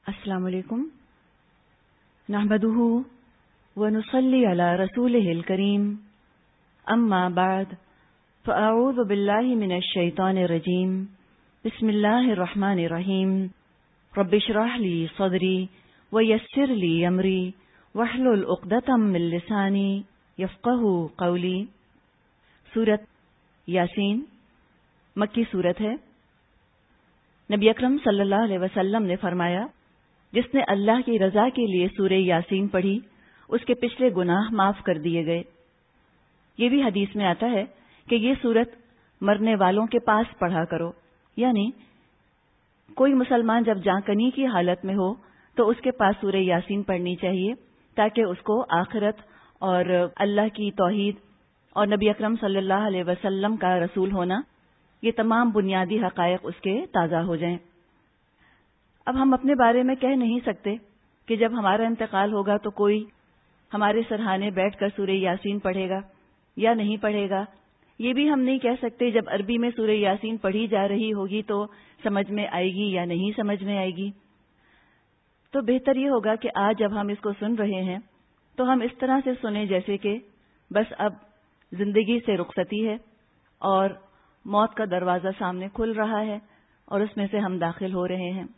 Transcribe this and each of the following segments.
السلام علیکم نحمده ونصلي على رسوله الكريم اما بعد فاعوذ بالله من الشيطان الرجيم بسم الله الرحمن الرحيم رب اشرح لي صدري ويسر لي امري واحلل عقدة من لساني يفقهوا قولي۔ سورۃ یاسین مکی سورت ہے۔ نبی اکرم صلی اللہ علیہ وسلم نے فرمایا، جس نے اللہ کی رضا کے لیے سورہ یاسین پڑھی اس کے پچھلے گناہ معاف کر دیے گئے۔ یہ بھی حدیث میں آتا ہے کہ یہ سورت مرنے والوں کے پاس پڑھا کرو، یعنی کوئی مسلمان جب جاں کنی کی حالت میں ہو تو اس کے پاس سورہ یاسین پڑھنی چاہیے تاکہ اس کو آخرت اور اللہ کی توحید اور نبی اکرم صلی اللہ علیہ وسلم کا رسول ہونا، یہ تمام بنیادی حقائق اس کے تازہ ہو جائیں۔ اب ہم اپنے بارے میں کہہ نہیں سکتے کہ جب ہمارا انتقال ہوگا تو کوئی ہمارے سرہانے بیٹھ کر سورہ یاسین پڑھے گا یا نہیں پڑھے گا۔ یہ بھی ہم نہیں کہہ سکتے جب عربی میں سورہ یاسین پڑھی جا رہی ہوگی تو سمجھ میں آئے گی یا نہیں سمجھ میں آئے گی۔ تو بہتر یہ ہوگا کہ آج جب ہم اس کو سن رہے ہیں تو ہم اس طرح سے سنیں جیسے کہ بس اب زندگی سے رخصتی ہے اور موت کا دروازہ سامنے کھل رہا ہے اور اس میں سے ہم داخل ہو رہے ہیں۔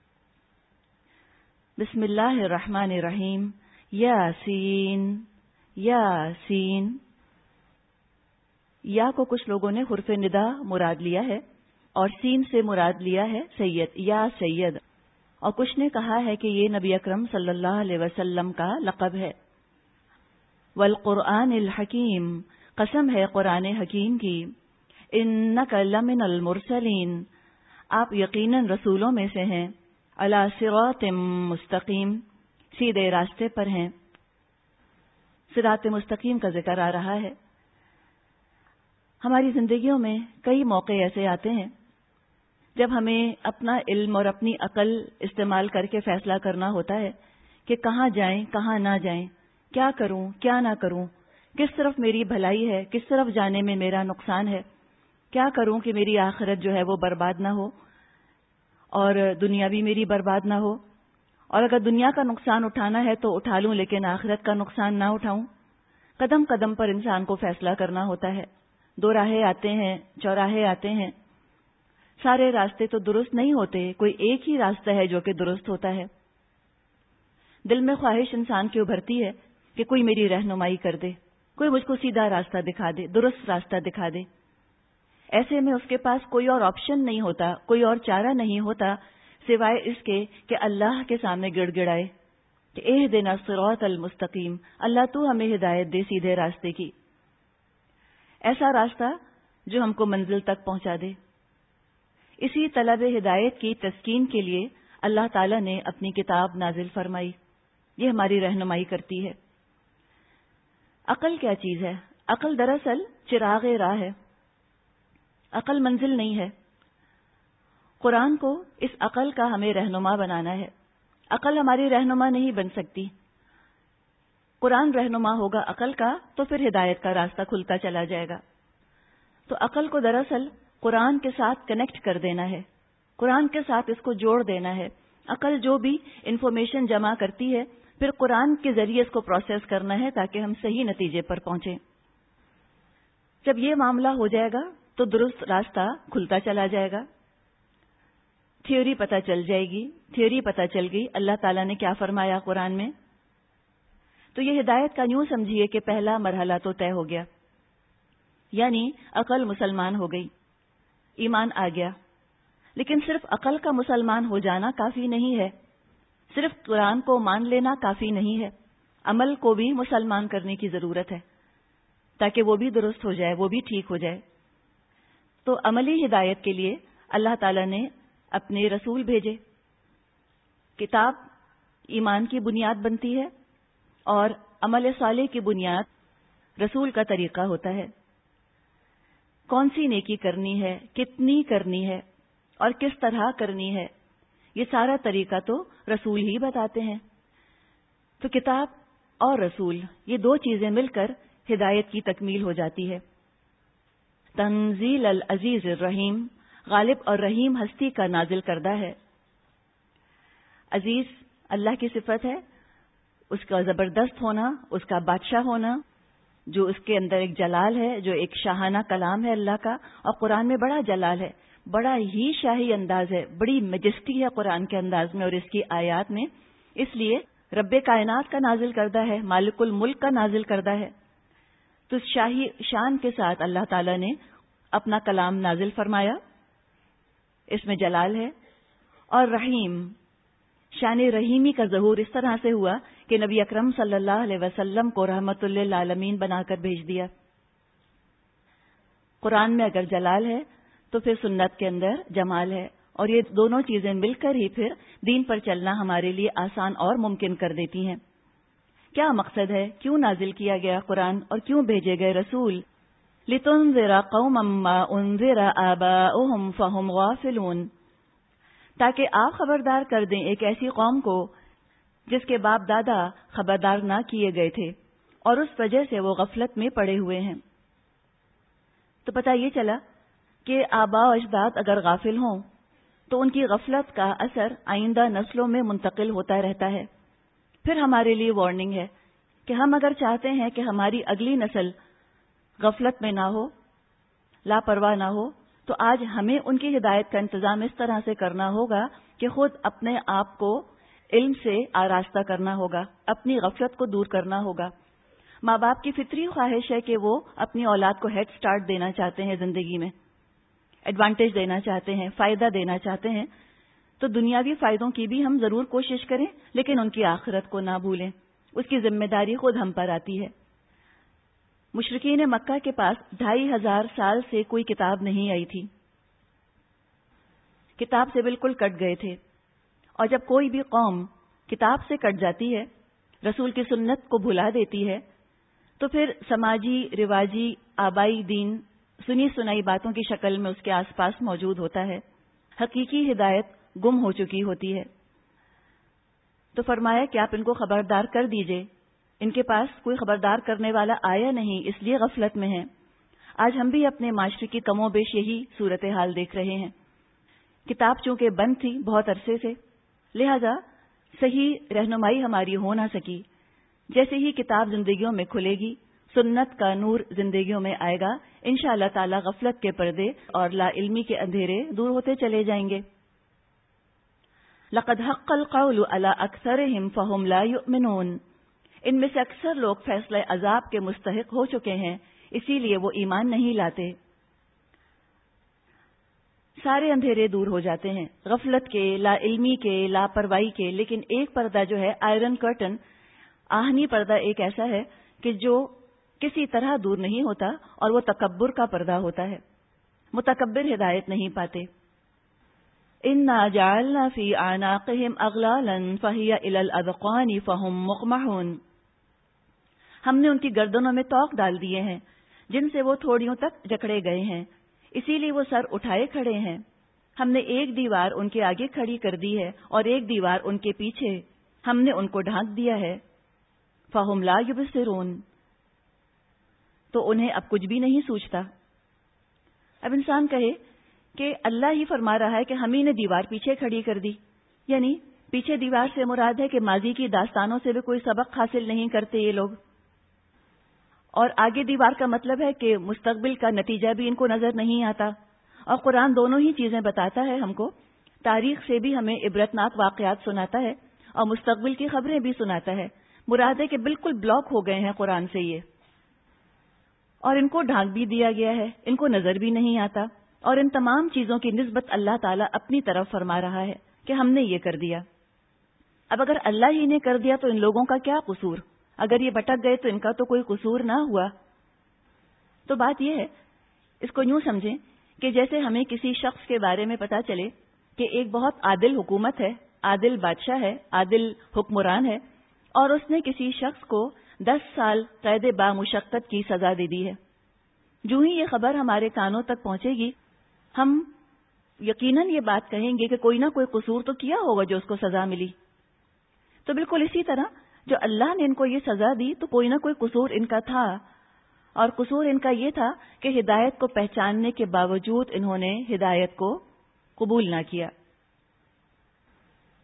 بسم اللہ الرحمن الرحیم۔ یاسین یاسین۔ یا کو کچھ لوگوں نے حرف ندا مراد لیا ہے اور سین سے مراد لیا ہے سید یا سید، اور کچھ نے کہا ہے کہ یہ نبی اکرم صلی اللہ علیہ وسلم کا لقب ہے۔ والقرآن الحکیم، قسم ہے قرآن حکیم کی، انک لمن المرسلین، آپ یقیناً رسولوں میں سے ہیں، علی صراط مستقیم، سیدھے راستے پر ہیں۔ صراط مستقیم کا ذکر آ رہا ہے۔ ہماری زندگیوں میں کئی موقع ایسے آتے ہیں جب ہمیں اپنا علم اور اپنی عقل استعمال کر کے فیصلہ کرنا ہوتا ہے کہ کہاں جائیں کہاں نہ جائیں، کیا کروں کیا نہ کروں، کس طرف میری بھلائی ہے کس طرف جانے میں میرا نقصان ہے، کیا کروں کہ میری آخرت جو ہے وہ برباد نہ ہو اور دنیا بھی میری برباد نہ ہو، اور اگر دنیا کا نقصان اٹھانا ہے تو اٹھا لوں لیکن آخرت کا نقصان نہ اٹھاؤں۔ قدم قدم پر انسان کو فیصلہ کرنا ہوتا ہے۔ دو راہیں آتے ہیں، چوراہے آتے ہیں، سارے راستے تو درست نہیں ہوتے، کوئی ایک ہی راستہ ہے جو کہ درست ہوتا ہے۔ دل میں خواہش انسان کی ابھرتی ہے کہ کوئی میری رہنمائی کر دے، کوئی مجھ کو سیدھا راستہ دکھا دے، درست راستہ دکھا دے۔ ایسے میں اس کے پاس کوئی اور آپشن نہیں ہوتا، کوئی اور چارہ نہیں ہوتا سوائے اس کے کہ اللہ کے سامنے گڑ گڑائے کہ اہدنا الصراط المستقیم، اللہ تو ہمیں ہدایت دے سیدھے راستے کی، ایسا راستہ جو ہم کو منزل تک پہنچا دے۔ اسی طلب ہدایت کی تسکین کے لیے اللہ تعالیٰ نے اپنی کتاب نازل فرمائی، یہ ہماری رہنمائی کرتی ہے۔ عقل کیا چیز ہے؟ عقل دراصل چراغ راہ ہے، عقل منزل نہیں ہے۔ قرآن کو اس عقل کا ہمیں رہنما بنانا ہے۔ عقل ہماری رہنما نہیں بن سکتی۔ قرآن رہنما ہوگا عقل کا تو پھر ہدایت کا راستہ کھلتا چلا جائے گا۔ تو عقل کو دراصل قرآن کے ساتھ کنیکٹ کر دینا ہے، قرآن کے ساتھ اس کو جوڑ دینا ہے۔ عقل جو بھی انفارمیشن جمع کرتی ہے پھر قرآن کے ذریعے اس کو پروسیس کرنا ہے تاکہ ہم صحیح نتیجے پر پہنچیں۔ جب یہ معاملہ ہو جائے گا تو درست راستہ کھلتا چلا جائے گا، تھیوری پتہ چل جائے گی، تھیوری پتہ چل گئی اللہ تعالیٰ نے کیا فرمایا قرآن میں۔ تو یہ ہدایت کا یوں سمجھیے کہ پہلا مرحلہ تو طے ہو گیا، یعنی عقل مسلمان ہو گئی، ایمان آ گیا۔ لیکن صرف عقل کا مسلمان ہو جانا کافی نہیں ہے، صرف قرآن کو مان لینا کافی نہیں ہے، عمل کو بھی مسلمان کرنے کی ضرورت ہے تاکہ وہ بھی درست ہو جائے، وہ بھی ٹھیک ہو جائے۔ تو عملی ہدایت کے لیے اللہ تعالیٰ نے اپنے رسول بھیجے۔ کتاب ایمان کی بنیاد بنتی ہے اور عمل صالح کی بنیاد رسول کا طریقہ ہوتا ہے۔ کون سی نیکی کرنی ہے، کتنی کرنی ہے اور کس طرح کرنی ہے، یہ سارا طریقہ تو رسول ہی بتاتے ہیں۔ تو کتاب اور رسول یہ دو چیزیں مل کر ہدایت کی تکمیل ہو جاتی ہے۔ تنزیل العزیز الرحیم، غالب اور رحیم ہستی کا نازل کردہ ہے۔ عزیز اللہ کی صفت ہے، اس کا زبردست ہونا، اس کا بادشاہ ہونا، جو اس کے اندر ایک جلال ہے، جو ایک شاہانہ کلام ہے اللہ کا. اور قرآن میں بڑا جلال ہے، بڑا ہی شاہی انداز ہے، بڑی میجسٹی ہے قرآن کے انداز میں اور اس کی آیات میں. اس لیے رب کائنات کا نازل کردہ ہے، مالک الملک کا نازل کردہ ہے. تو اس شاہی شان کے ساتھ اللہ تعالیٰ نے اپنا کلام نازل فرمایا، اس میں جلال ہے. اور رحیم، شان رحیمی کا ظہور اس طرح سے ہوا کہ نبی اکرم صلی اللہ علیہ وسلم کو رحمت للعالمین بنا کر بھیج دیا. قرآن میں اگر جلال ہے تو پھر سنت کے اندر جمال ہے، اور یہ دونوں چیزیں مل کر ہی پھر دین پر چلنا ہمارے لیے آسان اور ممکن کر دیتی ہیں. کیا مقصد ہے، کیوں نازل کیا گیا قرآن اور کیوں بھیجے گئے رسول؟ لِتُنذِرَ قَوْمًا مَّا أُنذِرَ آبَاؤُهُمْ فَهُمْ غَافِلُونَ، تاکہ آپ خبردار کر دیں ایک ایسی قوم کو جس کے باپ دادا خبردار نہ کیے گئے تھے اور اس وجہ سے وہ غفلت میں پڑے ہوئے ہیں. تو پتہ یہ چلا کہ آباء و اجداد اگر غافل ہوں تو ان کی غفلت کا اثر آئندہ نسلوں میں منتقل ہوتا رہتا ہے. پھر ہمارے لیے وارننگ ہے کہ ہم اگر چاہتے ہیں کہ ہماری اگلی نسل غفلت میں نہ ہو، لاپرواہ نہ ہو، تو آج ہمیں ان کی ہدایت کا انتظام اس طرح سے کرنا ہوگا کہ خود اپنے آپ کو علم سے آراستہ کرنا ہوگا، اپنی غفلت کو دور کرنا ہوگا. ماں باپ کی فطری خواہش ہے کہ وہ اپنی اولاد کو ہیڈ سٹارٹ دینا چاہتے ہیں، زندگی میں ایڈوانٹیج دینا چاہتے ہیں، فائدہ دینا چاہتے ہیں. تو دنیاوی فائدوں کی بھی ہم ضرور کوشش کریں، لیکن ان کی آخرت کو نہ بھولیں. اس کی ذمہ داری خود ہم پر آتی ہے. مشرکین مکہ کے پاس 2500 سال سے کوئی کتاب نہیں آئی تھی، کتاب سے بالکل کٹ گئے تھے. اور جب کوئی بھی قوم کتاب سے کٹ جاتی ہے، رسول کی سنت کو بھلا دیتی ہے، تو پھر سماجی، رواجی، آبائی دین سنی سنائی باتوں کی شکل میں اس کے آس پاس موجود ہوتا ہے. حقیقی ہدایت گم ہو چکی ہوتی ہے. تو فرمایا کہ آپ ان کو خبردار کر دیجئے. ان کے پاس کوئی خبردار کرنے والا آیا نہیں، اس لیے غفلت میں ہیں. آج ہم بھی اپنے معاشرے کی کم و بیش یہی صورتحال دیکھ رہے ہیں. کتاب چونکہ بند تھی بہت عرصے سے، لہذا صحیح رہنمائی ہماری ہو نہ سکی. جیسے ہی کتاب زندگیوں میں کھلے گی، سنت کا نور زندگیوں میں آئے گا، انشاءاللہ تعالی غفلت کے پردے اور لا علمی کے اندھیرے دور ہوتے چلے جائیں گے. لقد حق القول على اکثرهم فهم لا يؤمنون، ان میں سے اکثر لوگ فیصلہ عذاب کے مستحق ہو چکے ہیں، اسی لیے وہ ایمان نہیں لاتے. سارے اندھیرے دور ہو جاتے ہیں، غفلت کے، لا علمی کے، لاپرواہی کے، لیکن ایک پردہ جو ہے آئرن کرٹن، آہنی پردہ ایک ایسا ہے کہ جو کسی طرح دور نہیں ہوتا، اور وہ تکبر کا پردہ ہوتا ہے. متکبر ہدایت نہیں پاتے. اِنَّا جَعَلْنَا فِي أَعْنَاقِهِمْ أَغْلَالًا فَهِيَ إِلَى الْأَذْقَانِ فَهُمْ مُقْمَحُونَ، ہم نے ان کی گردنوں میں طوق ڈال دیے ہیں جن سے وہ تھوڑیوں تک جکڑے گئے ہیں، اسی لیے وہ سر اٹھائے کھڑے ہیں. ہم نے ایک دیوار ان کے آگے کھڑی کر دی ہے اور ایک دیوار ان کے پیچھے، ہم نے ان کو ڈھانک دیا ہے. فَهُمْ لَا يُبْصِرُونَ، تو انہیں اب کچھ بھی نہیں سوچتا. اب انسان کہے کہ اللہ ہی فرما رہا ہے کہ ہم ہی نے دیوار پیچھے کھڑی کر دی، یعنی پیچھے دیوار سے مراد ہے کہ ماضی کی داستانوں سے بھی کوئی سبق حاصل نہیں کرتے یہ لوگ، اور آگے دیوار کا مطلب ہے کہ مستقبل کا نتیجہ بھی ان کو نظر نہیں آتا. اور قرآن دونوں ہی چیزیں بتاتا ہے ہم کو، تاریخ سے بھی ہمیں عبرتناک واقعات سناتا ہے اور مستقبل کی خبریں بھی سناتا ہے. مراد ہے کہ بالکل بلاک ہو گئے ہیں قرآن سے یہ، اور ان کو ڈھانک بھی دیا گیا ہے، ان کو نظر بھی نہیں آتا. اور ان تمام چیزوں کی نسبت اللہ تعالیٰ اپنی طرف فرما رہا ہے کہ ہم نے یہ کر دیا. اب اگر اللہ ہی نے کر دیا تو ان لوگوں کا کیا قصور؟ اگر یہ بھٹک گئے تو ان کا تو کوئی قصور نہ ہوا. تو بات یہ ہے، اس کو یوں سمجھیں کہ جیسے ہمیں کسی شخص کے بارے میں پتا چلے کہ ایک بہت عادل حکومت ہے، عادل بادشاہ ہے، عادل حکمران ہے، اور اس نے کسی شخص کو 10 سال قید بامشقت کی سزا دے دی ہے. جو ہی یہ خبر ہمارے کانوں تک پہنچے گی، ہم یقیناً یہ بات کہیں گے کہ کوئی نہ کوئی قصور تو کیا ہوگا جو اس کو سزا ملی. تو بالکل اسی طرح جو اللہ نے ان کو یہ سزا دی تو کوئی نہ کوئی قصور ان کا تھا، اور قصور ان کا یہ تھا کہ ہدایت کو پہچاننے کے باوجود انہوں نے ہدایت کو قبول نہ کیا.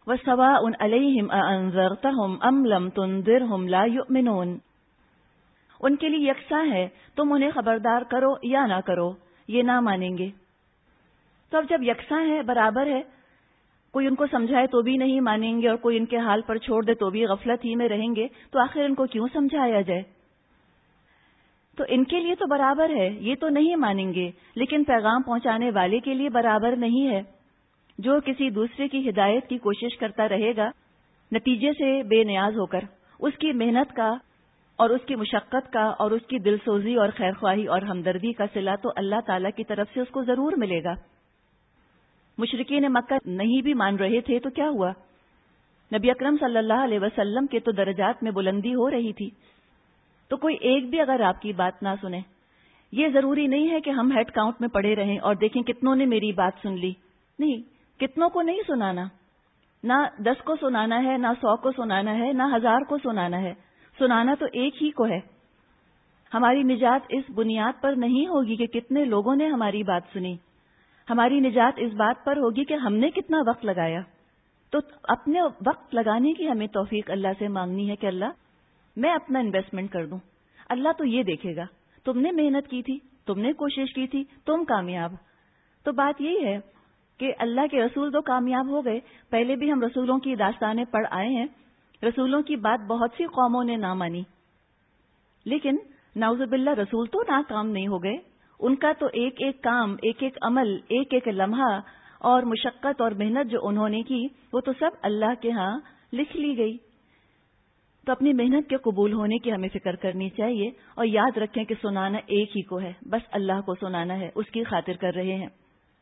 وَسَوَاءٌ عَلَيْهِمْ أَأَنذَرْتَهُمْ أَمْ لَمْ تُنذِرْهُمْ لَا يُؤْمِنُونَ، ان کے لیے یکساں ہے تم انہیں خبردار کرو یا نہ کرو، یہ نہ مانیں گے۔ تو اب جب یکساں ہے، برابر ہے، کوئی ان کو سمجھائے تو بھی نہیں مانیں گے اور کوئی ان کے حال پر چھوڑ دے تو بھی غفلت ہی میں رہیں گے، تو آخر ان کو کیوں سمجھایا جائے؟ تو ان کے لیے تو برابر ہے، یہ تو نہیں مانیں گے، لیکن پیغام پہنچانے والے کے لیے برابر نہیں ہے۔ جو کسی دوسرے کی ہدایت کی کوشش کرتا رہے گا نتیجے سے بے نیاز ہو کر، اس کی محنت کا اور اس کی مشقت کا اور اس کی دل سوزی اور خیرخواہی اور ہمدردی کا صلہ تو اللہ تعالیٰ کی طرف سے اس کو ضرور ملے گا۔ مشرکین مکہ نہیں بھی مان رہے تھے تو کیا ہوا؟ نبی اکرم صلی اللہ علیہ وسلم کے تو درجات میں بلندی ہو رہی تھی۔ تو کوئی ایک بھی اگر آپ کی بات نہ سنے، یہ ضروری نہیں ہے کہ ہم ہیڈ کاؤنٹ میں پڑے رہیں اور دیکھیں کتنوں نے میری بات سن لی۔ نہیں، کتنوں کو نہیں سنانا، نہ 10 کو سنانا ہے، نہ 100 کو سنانا ہے، نہ 1000 کو سنانا ہے، سنانا تو ایک ہی کو ہے۔ ہماری نجات اس بنیاد پر نہیں ہوگی کہ کتنے لوگوں نے ہماری بات سنی، ہماری نجات اس بات پر ہوگی کہ ہم نے کتنا وقت لگایا۔ تو اپنے وقت لگانے کی ہمیں توفیق اللہ سے مانگنی ہے کہ اللہ میں اپنا انویسٹمنٹ کر دوں۔ اللہ تو یہ دیکھے گا، تم نے محنت کی تھی، تم نے کوشش کی تھی، تم کامیاب۔ تو بات یہی ہے کہ اللہ کے رسول تو کامیاب ہو گئے۔ پہلے بھی ہم رسولوں کی داستانیں پڑھ آئے ہیں، رسولوں کی بات بہت سی قوموں نے نہ مانی، لیکن نعوذ باللہ رسول تو ناکام نہیں ہو گئے۔ ان کا تو ایک ایک کام، ایک ایک عمل، ایک ایک لمحہ اور مشقت اور محنت جو انہوں نے کی، وہ تو سب اللہ کے ہاں لکھ لی گئی۔ تو اپنی محنت کے قبول ہونے کی ہمیں فکر کرنی چاہیے، اور یاد رکھیں کہ سنانا ایک ہی کو ہے، بس اللہ کو سنانا ہے، اس کی خاطر کر رہے ہیں۔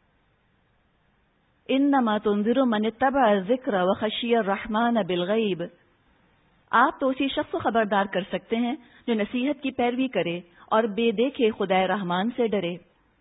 انما تنذر من اتبع الذکر وخشی الرحمن بالغیب، آپ تو اسی شخص کو خبردار کر سکتے ہیں جو نصیحت کی پیروی کرے اور بے دیکھے خدائے رحمان سے ڈرے۔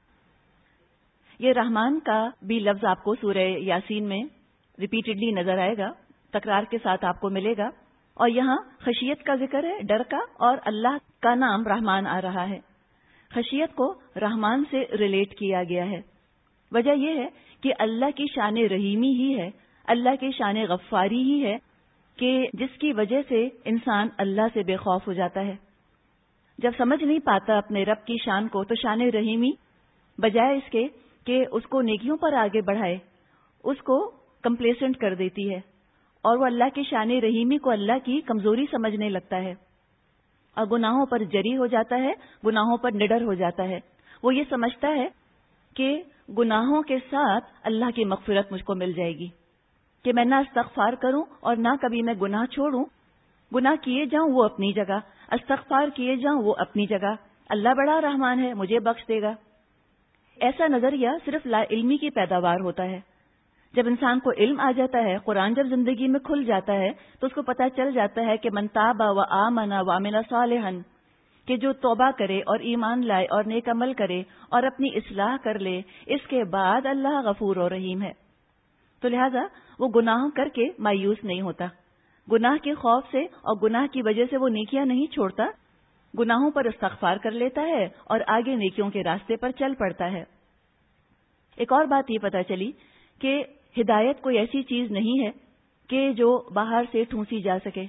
یہ رحمان کا بھی لفظ آپ کو سورہ یاسین میں ریپیٹڈلی نظر آئے گا، تکرار کے ساتھ آپ کو ملے گا، اور یہاں خشیت کا ذکر ہے، ڈر کا، اور اللہ کا نام رحمان آ رہا ہے۔ خشیت کو رحمان سے ریلیٹ کیا گیا ہے۔ وجہ یہ ہے کہ اللہ کی شان رحیمی ہی ہے، اللہ کی شان غفاری ہی ہے کہ جس کی وجہ سے انسان اللہ سے بے خوف ہو جاتا ہے۔ جب سمجھ نہیں پاتا اپنے رب کی شان کو، تو شان رحیمی بجائے اس کے کہ اس کو نیکیوں پر آگے بڑھائے، اس کو کمپلیسنٹ کر دیتی ہے، اور وہ اللہ کی شان رحیمی کو اللہ کی کمزوری سمجھنے لگتا ہے، اور گناہوں پر جری ہو جاتا ہے، گناہوں پر نڈر ہو جاتا ہے۔ وہ یہ سمجھتا ہے کہ گناہوں کے ساتھ اللہ کی مغفرت مجھ کو مل جائے گی، کہ میں نہ استغفار کروں اور نہ کبھی میں گناہ چھوڑوں، گناہ کیے جاؤں وہ اپنی جگہ، استغفار کیے جاؤں وہ اپنی جگہ، اللہ بڑا رحمان ہے، مجھے بخش دے گا۔ ایسا نظریہ صرف لا علمی کی پیداوار ہوتا ہے۔ جب انسان کو علم آ جاتا ہے، قرآن جب زندگی میں کھل جاتا ہے، تو اس کو پتہ چل جاتا ہے کہ من تاب و آمن و عمل صالحا، کہ جو توبہ کرے اور ایمان لائے اور نیک عمل کرے اور اپنی اصلاح کر لے، اس کے بعد اللہ غفور و رحیم ہے۔ تو لہذا وہ گناہ کر کے مایوس نہیں ہوتا، گناہ کے خوف سے اور گناہ کی وجہ سے وہ نیکیاں نہیں چھوڑتا، گناہوں پر استغفار کر لیتا ہے اور آگے نیکیوں کے راستے پر چل پڑتا ہے۔ ایک اور بات یہ پتہ چلی کہ ہدایت کوئی ایسی چیز نہیں ہے کہ جو باہر سے ٹھونسی جا سکے۔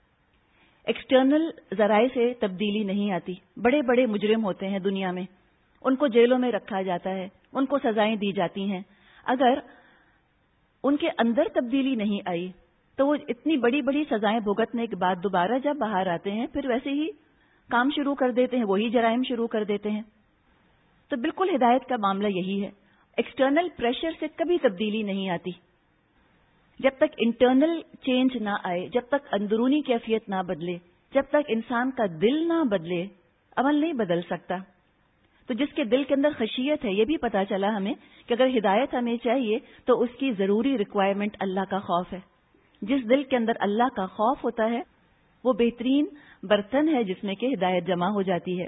ایکسٹرنل ذرائع سے تبدیلی نہیں آتی۔ بڑے بڑے مجرم ہوتے ہیں دنیا میں، ان کو جیلوں میں رکھا جاتا ہے، ان کو سزائیں دی جاتی ہیں، اگر ان کے اندر تبدیلی نہیں آئی تو وہ اتنی بڑی بڑی سزائیں بھگتنے کے بعد دوبارہ جب باہر آتے ہیں پھر ویسے ہی کام شروع کر دیتے ہیں، وہی جرائم شروع کر دیتے ہیں۔ تو بالکل ہدایت کا معاملہ یہی ہے، ایکسٹرنل پریشر سے کبھی تبدیلی نہیں آتی۔ جب تک انٹرنل چینج نہ آئے، جب تک اندرونی کیفیت نہ بدلے، جب تک انسان کا دل نہ بدلے، عمل نہیں بدل سکتا۔ تو جس کے دل کے اندر خشیت ہے، یہ بھی پتا چلا ہمیں کہ اگر ہدایت ہمیں چاہیے تو اس کی ضروری ریکوائرمنٹ اللہ کا خوف ہے۔ جس دل کے اندر اللہ کا خوف ہوتا ہے وہ بہترین برتن ہے جس میں کہ ہدایت جمع ہو جاتی ہے۔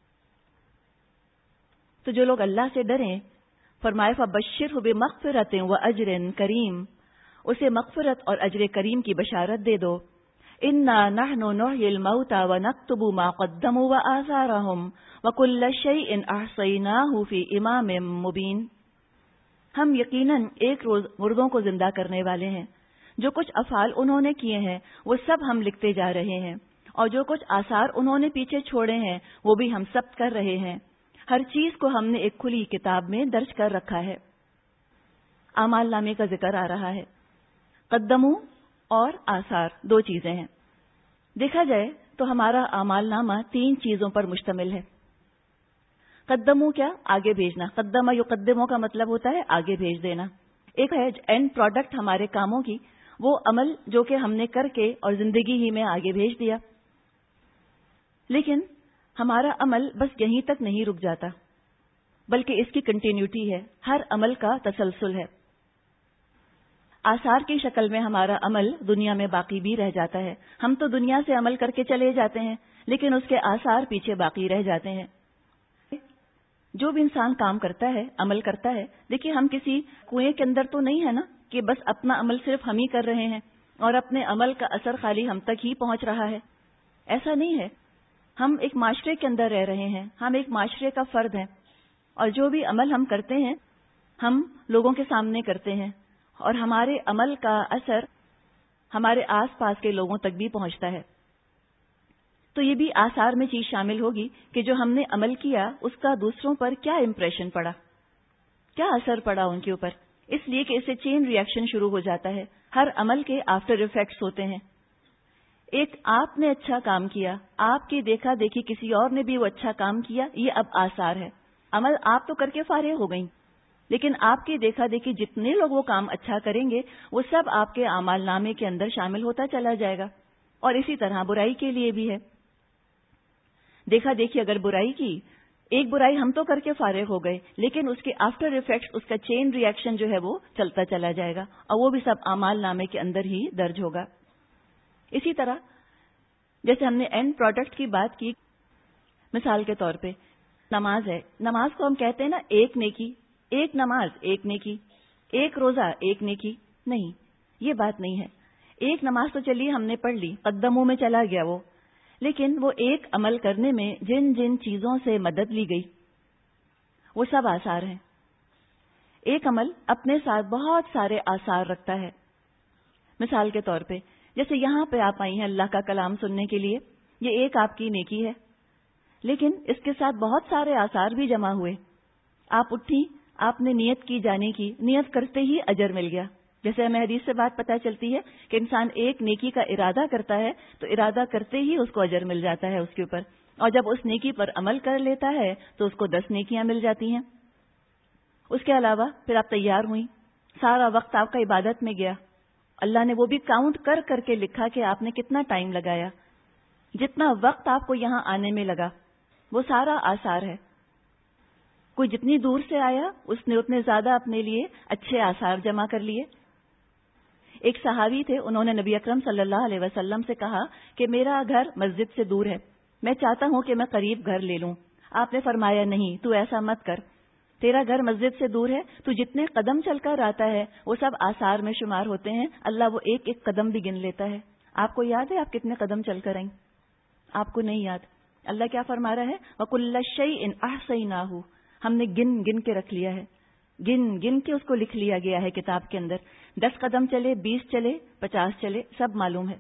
تو جو لوگ اللہ سے ڈریں، فرمائے فَبَشِّرْهُ بِمَغْفِرَةٍ وَأَجْرٍ کریم، اسے مغفرت اور اجر کریم کی بشارت دے دو۔ اِنَّا نَحْنُ نُحْيِي الْمَوْتَى وَنَكْتُبُ مَا قَدَّمُوا وَآثَارَهُمْ وَكُلَّ شَيْءٍ أَحْصَيْنَاهُ فِي إِمَامٍ مُبِينٍ، ہم یقیناً ایک روز مردوں کو زندہ کرنے والے ہیں، جو کچھ افعال انہوں نے کیے ہیں وہ سب ہم لکھتے جا رہے ہیں، اور جو کچھ آثار انہوں نے پیچھے چھوڑے ہیں وہ بھی ہم ثبت کر رہے ہیں۔ ہر چیز کو ہم نے ایک کھلی کتاب میں درج کر رکھا ہے۔ اعمال نامے کا ذکر آ رہا ہے۔ قدمو اور آثار دو چیزیں ہیں۔ دیکھا جائے تو ہمارا اعمال نامہ 3 چیزوں پر مشتمل ہے۔ قدمو کیا؟ آگے بھیجنا۔ قدمہ یقدمو کا مطلب ہوتا ہے آگے بھیج دینا۔ ایک ہے اینڈ پروڈکٹ ہمارے کاموں کی، وہ عمل جو کہ ہم نے کر کے اور زندگی ہی میں آگے بھیج دیا۔ لیکن ہمارا عمل بس یہیں تک نہیں رک جاتا، بلکہ اس کی کنٹینیوٹی ہے، ہر عمل کا تسلسل ہے۔ آثار کی شکل میں ہمارا عمل دنیا میں باقی بھی رہ جاتا ہے۔ ہم تو دنیا سے عمل کر کے چلے جاتے ہیں، لیکن اس کے آثار پیچھے باقی رہ جاتے ہیں۔ جو بھی انسان کام کرتا ہے، عمل کرتا ہے، دیکھیے ہم کسی کنویں کے اندر تو نہیں ہے نا کہ بس اپنا عمل صرف ہم ہی کر رہے ہیں اور اپنے عمل کا اثر خالی ہم تک ہی پہنچ رہا ہے۔ ایسا نہیں ہے۔ ہم ایک معاشرے کے اندر رہ رہے ہیں، ہم ایک معاشرے کا فرد ہیں، اور جو بھی عمل ہم کرتے ہیں ہم لوگوں کے سامنے کرتے ہیں، اور ہمارے عمل کا اثر ہمارے آس پاس کے لوگوں تک بھی پہنچتا ہے۔ تو یہ بھی آثار میں چیز شامل ہوگی کہ جو ہم نے عمل کیا اس کا دوسروں پر کیا امپریشن پڑا، کیا اثر پڑا ان کے اوپر، اس لیے کہ اس سے چین ری ایکشن شروع ہو جاتا ہے۔ ہر عمل کے آفٹر ایفیکٹس ہوتے ہیں۔ ایک آپ نے اچھا کام کیا، آپ کی دیکھا دیکھی کسی اور نے بھی وہ اچھا کام کیا، یہ اب آثار ہے۔ عمل آپ تو کر کے فارغ ہو گئیں، لیکن آپ کی دیکھا دیکھی جتنے لوگ وہ کام اچھا کریں گے وہ سب آپ کے اعمال نامے کے اندر شامل ہوتا چلا جائے گا۔ اور اسی طرح برائی کے لیے بھی ہے۔ دیکھا دیکھی اگر برائی کی، ایک برائی ہم تو کر کے فارغ ہو گئے، لیکن اس کے آفٹر ایفیکٹس، اس کا چین ری ایکشن جو ہے وہ چلتا چلا جائے گا، اور وہ بھی سب اعمال نامے کے اندر ہی درج ہوگا۔ اسی طرح جیسے ہم نے اینڈ پروڈکٹ کی بات کی، مثال کے طور پہ نماز ہے۔ نماز کو ہم کہتے ہیں نا ایک نیکی، ایک نماز ایک نیکی، ایک روزہ ایک نیکی، نہیں، یہ بات نہیں ہے۔ ایک نماز تو چلیے ہم نے پڑھ لی، قدموں میں چلا گیا وہ، لیکن وہ ایک عمل کرنے میں جن جن چیزوں سے مدد لی گئی وہ سب آثار ہیں۔ ایک عمل اپنے ساتھ بہت سارے آثار رکھتا ہے۔ مثال کے طور پہ جیسے یہاں پہ آپ آئی ہیں اللہ کا کلام سننے کے لیے، یہ ایک آپ کی نیکی ہے، لیکن اس کے ساتھ بہت سارے آثار بھی جمع ہوئے۔ آپ اٹھی، آپ نے نیت کی جانے کی، نیت کرتے ہی اجر مل گیا۔ جیسے ہمیں حدیث سے بات پتہ چلتی ہے کہ انسان ایک نیکی کا ارادہ کرتا ہے تو ارادہ کرتے ہی اس کو اجر مل جاتا ہے اس کے اوپر، اور جب اس نیکی پر عمل کر لیتا ہے تو اس کو 10 نیکیاں مل جاتی ہیں۔ اس کے علاوہ پھر آپ تیار ہوئیں، سارا وقت آپ کا عبادت میں گیا، اللہ نے وہ بھی کاؤنٹ کر کر کے لکھا کہ آپ نے کتنا ٹائم لگایا، جتنا وقت آپ کو یہاں آنے میں لگا وہ سارا آثار ہے۔ کوئی جتنی دور سے آیا اس نے اتنے زیادہ اپنے لیے اچھے آثار جمع کر لیے۔ ایک صحابی تھے، انہوں نے نبی اکرم صلی اللہ علیہ وسلم سے کہا کہ میرا گھر مسجد سے دور ہے، میں چاہتا ہوں کہ میں قریب گھر لے لوں۔ آپ نے فرمایا نہیں، تو ایسا مت کر، تیرا گھر مسجد سے دور ہے، تو جتنے قدم چل کر آتا ہے وہ سب آثار میں شمار ہوتے ہیں، اللہ وہ ایک ایک قدم بھی گن لیتا ہے۔ آپ کو یاد ہے آپ کتنے قدم چل کر آئیں؟ آپ کو نہیں یاد۔ اللہ کیا فرما رہا ہے؟ وَكُلَّ شَيْءٍ أَحْصَيْنَاهُ، ہم نے گن گن کے رکھ لیا ہے، گن گن کے اس کو لکھ لیا گیا ہے کتاب کے اندر۔ 10 قدم چلے، 20 چلے، 50 چلے، سب معلوم ہے۔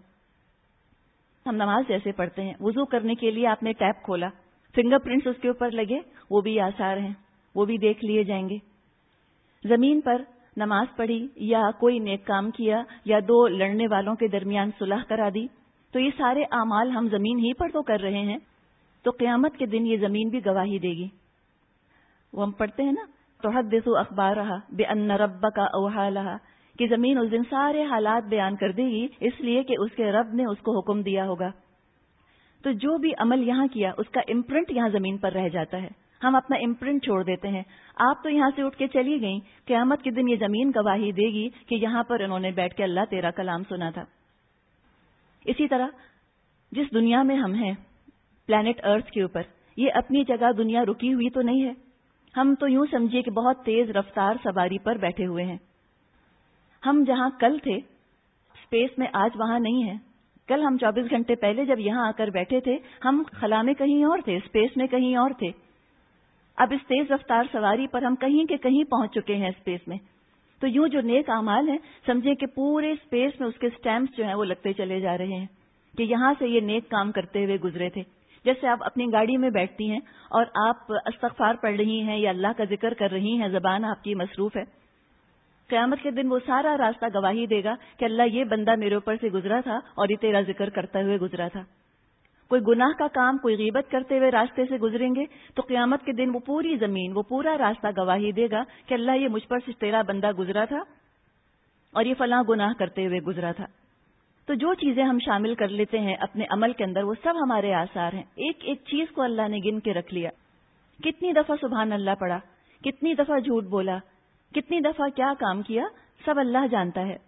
ہم نماز جیسے پڑھتے ہیں، وضو کرنے کے لیے آپ نے ٹیپ کھولا، فنگر پرنٹس اس کے اوپر لگے، وہ بھی آثار ہیں، وہ بھی دیکھ لیے جائیں گے۔ زمین پر نماز پڑھی یا کوئی نیک کام کیا یا 2 لڑنے والوں کے درمیان صلح کرا دی، تو یہ سارے اعمال ہم زمین ہی پر تو کر رہے ہیں، تو قیامت کے دن یہ زمین بھی گواہی دے گی۔ وہ ہم پڑھتے ہیں نا، تحدث اخبارها بان ربک اوحی لها، کہ زمین اس دن سارے حالات بیان کر دے گی، اس لیے کہ اس کے رب نے اس کو حکم دیا ہوگا۔ تو جو بھی عمل یہاں کیا اس کا امپرنٹ یہاں زمین پر رہ جاتا ہے، ہم اپنا امپرنٹ چھوڑ دیتے ہیں۔ آپ تو یہاں سے اٹھ کے چلی گئیں، قیامت کے دن یہ زمین گواہی دے گی کہ یہاں پر انہوں نے بیٹھ کے اللہ تیرا کلام سنا تھا۔ اسی طرح جس دنیا میں ہم ہیں، پلانٹ ارتھ کے اوپر، یہ اپنی جگہ دنیا رکی ہوئی تو نہیں ہے۔ ہم تو یوں سمجھیے کہ بہت تیز رفتار سواری پر بیٹھے ہوئے ہیں۔ ہم جہاں کل تھے اسپیس میں آج وہاں نہیں ہیں۔ کل ہم 24 گھنٹے پہلے جب یہاں آ کر بیٹھے تھے ہم خلا میں کہیں اور تھے، اسپیس میں کہیں اور تھے۔ اب اس تیز رفتار سواری پر ہم کہیں کے کہیں پہنچ چکے ہیں اسپیس میں۔ تو یوں جو نیک اعمال ہیں سمجھیں کہ پورے اسپیس میں اس کے سٹیمپس جو ہیں وہ لگتے چلے جا رہے ہیں کہ یہاں سے یہ نیک کام کرتے ہوئے گزرے تھے. جیسے آپ اپنی گاڑی میں بیٹھتی ہیں اور آپ استغفار پڑھ رہی ہیں یا اللہ کا ذکر کر رہی ہیں, زبان آپ کی مصروف ہے, قیامت کے دن وہ سارا راستہ گواہی دے گا کہ اللہ یہ بندہ میرے اوپر سے گزرا تھا اور یہ تیرا ذکر کرتے ہوئے گزرا تھا. کوئی گناہ کا کام, کوئی غیبت کرتے ہوئے راستے سے گزریں گے تو قیامت کے دن وہ پوری زمین, وہ پورا راستہ گواہی دے گا کہ اللہ یہ مجھ پر سے تیرا بندہ گزرا تھا اور یہ فلاں گناہ کرتے ہوئے گزرا تھا. تو جو چیزیں ہم شامل کر لیتے ہیں اپنے عمل کے اندر وہ سب ہمارے آثار ہیں. ایک ایک چیز کو اللہ نے گن کے رکھ لیا. کتنی دفعہ سبحان اللہ پڑھا, کتنی دفعہ جھوٹ بولا, کتنی دفعہ کیا کام کیا, سب اللہ جانتا ہے.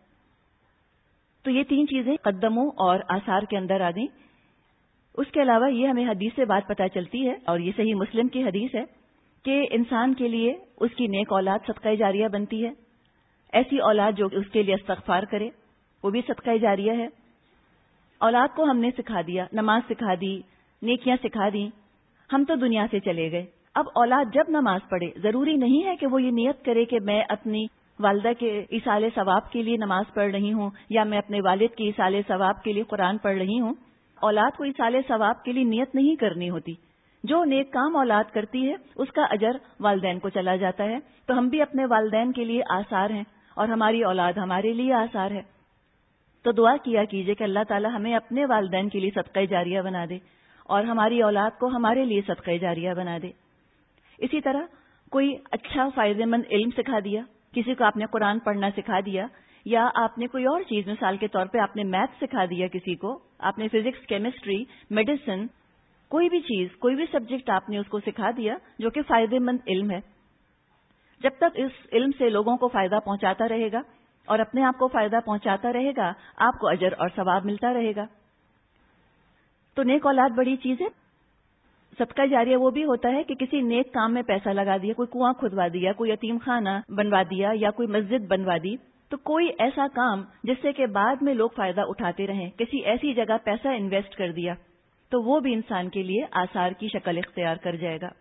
تو یہ 3 چیزیں قدموں اور آثار کے اندر آ گئیں. اس کے علاوہ یہ ہمیں حدیث سے بات پتہ چلتی ہے اور یہ صحیح مسلم کی حدیث ہے کہ انسان کے لیے اس کی نیک اولاد صدقہ جاریہ بنتی ہے. ایسی اولاد جو اس کے لیے استغفار کرے وہ بھی صدقہ جاریہ ہے. اولاد کو ہم نے سکھا دیا, نماز سکھا دی, نیکیاں سکھا دی, ہم تو دنیا سے چلے گئے. اب اولاد جب نماز پڑھے ضروری نہیں ہے کہ وہ یہ نیت کرے کہ میں اپنی والدہ کے ایصال ثواب کے لیے نماز پڑھ رہی ہوں یا میں اپنے والد کے ایصال ثواب کے لیے قرآن پڑھ رہی ہوں. اولاد کو ایصال ثواب کے لیے نیت نہیں کرنی ہوتی. جو نیک کام اولاد کرتی ہے اس کا اجر والدین کو چلا جاتا ہے. تو ہم بھی اپنے والدین کے لیے آثار ہیں اور ہماری اولاد ہمارے لیے آثار ہے. تو دعا کیا کیجئے کہ اللہ تعالی ہمیں اپنے والدین کے لیے صدقہ جاریہ بنا دے اور ہماری اولاد کو ہمارے لیے صدقہ جاریہ بنا دے. اسی طرح کوئی اچھا فائدہ مند علم سکھا دیا, کسی کو آپ نے قرآن پڑھنا سکھا دیا یا آپ نے کوئی اور چیز, مثال کے طور پہ آپ نے میتھ سکھا دیا کسی کو, آپ نے فزکس, کیمسٹری, میڈیسن, کوئی بھی چیز, کوئی بھی سبجیکٹ آپ نے اس کو سکھا دیا جو کہ فائدہ مند علم ہے. جب تک اس علم سے لوگوں کو فائدہ پہنچاتا رہے گا اور اپنے آپ کو فائدہ پہنچاتا رہے گا آپ کو اجر اور ثواب ملتا رہے گا. تو نیک اولاد بڑی چیز ہے. صدقہ جاریہ وہ بھی ہوتا ہے کہ کسی نیک کام میں پیسہ لگا دیا, کوئی کنواں کھدوا دیا, کوئی یتیم خانہ بنوا دیا یا کوئی مسجد بنوا دی. تو کوئی ایسا کام جس سے کہ بعد میں لوگ فائدہ اٹھاتے رہیں, کسی ایسی جگہ پیسہ انویسٹ کر دیا تو وہ بھی انسان کے لیے آثار کی شکل اختیار کر جائے گا.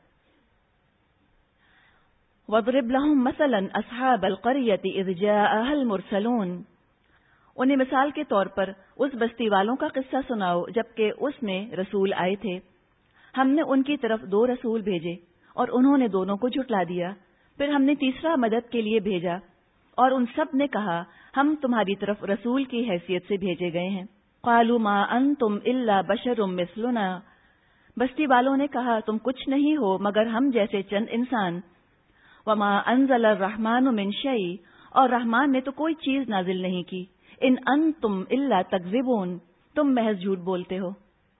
وَاضْرِبْ لَهُمْ مَثَلًا أَصْحَابَ الْقَرْيَةِ إِذْ جَاءَهَا الْمُرْسَلُونَ. انہیں مثال کے طور پر اس بستی والوں کا قصہ سناؤ جبکہ اس میں رسول آئے تھے. ہم نے ان کی طرف 2 رسول بھیجے اور انہوں نے دونوں کو جھٹلا دیا. پھر ہم نے تیسرا مدد کے لیے بھیجا اور ان سب نے کہا ہم تمہاری طرف رسول کی حیثیت سے بھیجے گئے ہیں. قالوا ما انتم الا بشر مثلنا. بستی والوں نے کہا تم کچھ نہیں ہو مگر ہم جیسے چند انسان. وما انزل الرحمن من شيء. اور رحمان نے تو کوئی چیز نازل نہیں کی. ان انتم الا تکذبون. تم محض جھوٹ بولتے ہو.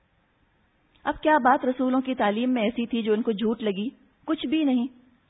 اب کیا بات رسولوں کی تعلیم میں ایسی تھی جو ان کو جھوٹ لگی؟ کچھ بھی نہیں.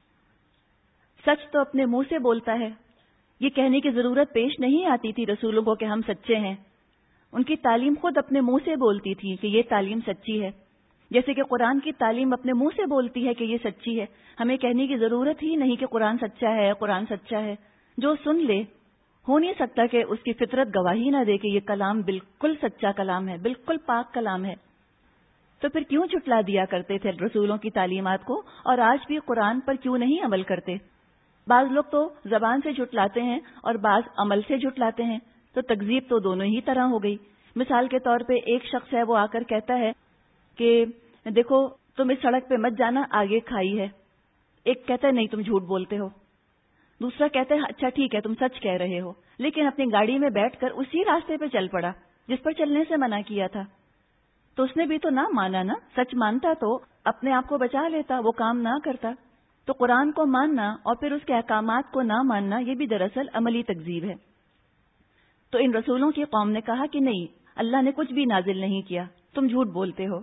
سچ تو اپنے منہ سے بولتا ہے. یہ کہنے کی ضرورت پیش نہیں آتی تھی رسولوں کو کہ ہم سچے ہیں. ان کی تعلیم خود اپنے منہ سے بولتی تھی کہ یہ تعلیم سچی ہے. جیسے کہ قرآن کی تعلیم اپنے منہ سے بولتی ہے کہ یہ سچی ہے. ہمیں کہنے کی ضرورت ہی نہیں کہ قرآن سچا ہے, قرآن سچا ہے. جو سن لے, ہو نہیں سکتا کہ اس کی فطرت گواہی نہ دے کہ یہ کلام بالکل سچا کلام ہے, بالکل پاک کلام ہے. تو پھر کیوں جھٹلا دیا کرتے تھے رسولوں کی تعلیمات کو, اور آج بھی قرآن پر کیوں نہیں عمل کرتے؟ بعض لوگ تو زبان سے جھٹلاتے ہیں اور بعض عمل سے جھٹلاتے ہیں. تو تکذیب تو دونوں ہی طرح ہو گئی. مثال کے طور پہ ایک شخص ہے, وہ آ کر کہتا ہے کہ دیکھو تم اس سڑک پہ مت جانا, آگے کھائی ہے. ایک کہتا ہے نہیں تم جھوٹ بولتے ہو. دوسرا کہتا ہے اچھا ٹھیک ہے تم سچ کہہ رہے ہو, لیکن اپنی گاڑی میں بیٹھ کر اسی راستے پہ چل پڑا جس پر چلنے سے منع کیا تھا. تو اس نے بھی تو نہ مانا نا. سچ مانتا تو اپنے آپ کو بچا لیتا, وہ کام نہ کرتا. تو قرآن کو ماننا اور پھر اس کے احکامات کو نہ ماننا یہ بھی دراصل عملی تکذیب ہے. تو ان رسولوں کی قوم نے کہا کہ نہیں, اللہ نے کچھ بھی نازل نہیں کیا, تم جھوٹ بولتے ہو.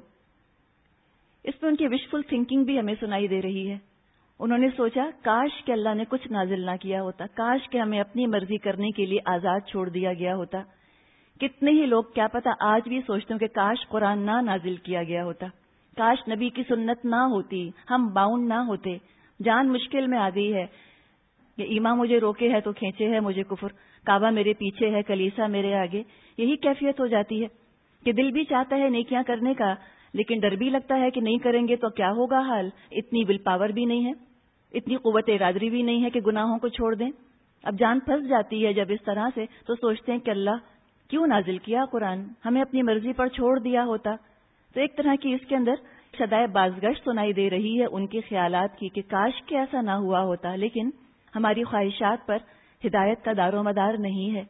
اس پہ ان کی وشفل تھنکنگ بھی ہمیں سنائی دے رہی ہے. انہوں نے سوچا کاش کہ اللہ نے کچھ نازل نہ کیا ہوتا, کاش کہ ہمیں اپنی مرضی کرنے کے لیے آزاد چھوڑ دیا گیا ہوتا. کتنے ہی لوگ کیا پتہ آج بھی سوچتے ہیں کہ کاش قرآن نہ نازل کیا گیا ہوتا, کاش نبی کی سنت نہ ہوتی, ہم باؤنڈ نہ ہوتے. جان مشکل میں آ گئی ہے, یہ امام مجھے روکے ہے تو کھینچے ہے مجھے کفر, کعبہ میرے پیچھے ہے کلیسا میرے آگے. یہی کیفیت ہو جاتی ہے کہ دل بھی چاہتا ہے نیکیاں کرنے کا, لیکن ڈر بھی لگتا ہے کہ نہیں کریں گے تو کیا ہوگا حال. اتنی ول پاور بھی نہیں ہے, اتنی قوت ارادی بھی نہیں ہے کہ گناہوں کو چھوڑ دیں. اب جان پھنس جاتی ہے جب اس طرح سے، تو سوچتے ہیں کہ اللہ کیوں نازل کیا قرآن، ہمیں اپنی مرضی پر چھوڑ دیا ہوتا. تو ایک طرح کی اس کے اندر صدائے بازگشت سنائی دے رہی ہے ان کے خیالات کی کہ کاش کہ ایسا نہ ہوا ہوتا، لیکن ہماری خواہشات پر ہدایت کا دار و مدار نہیں ہے.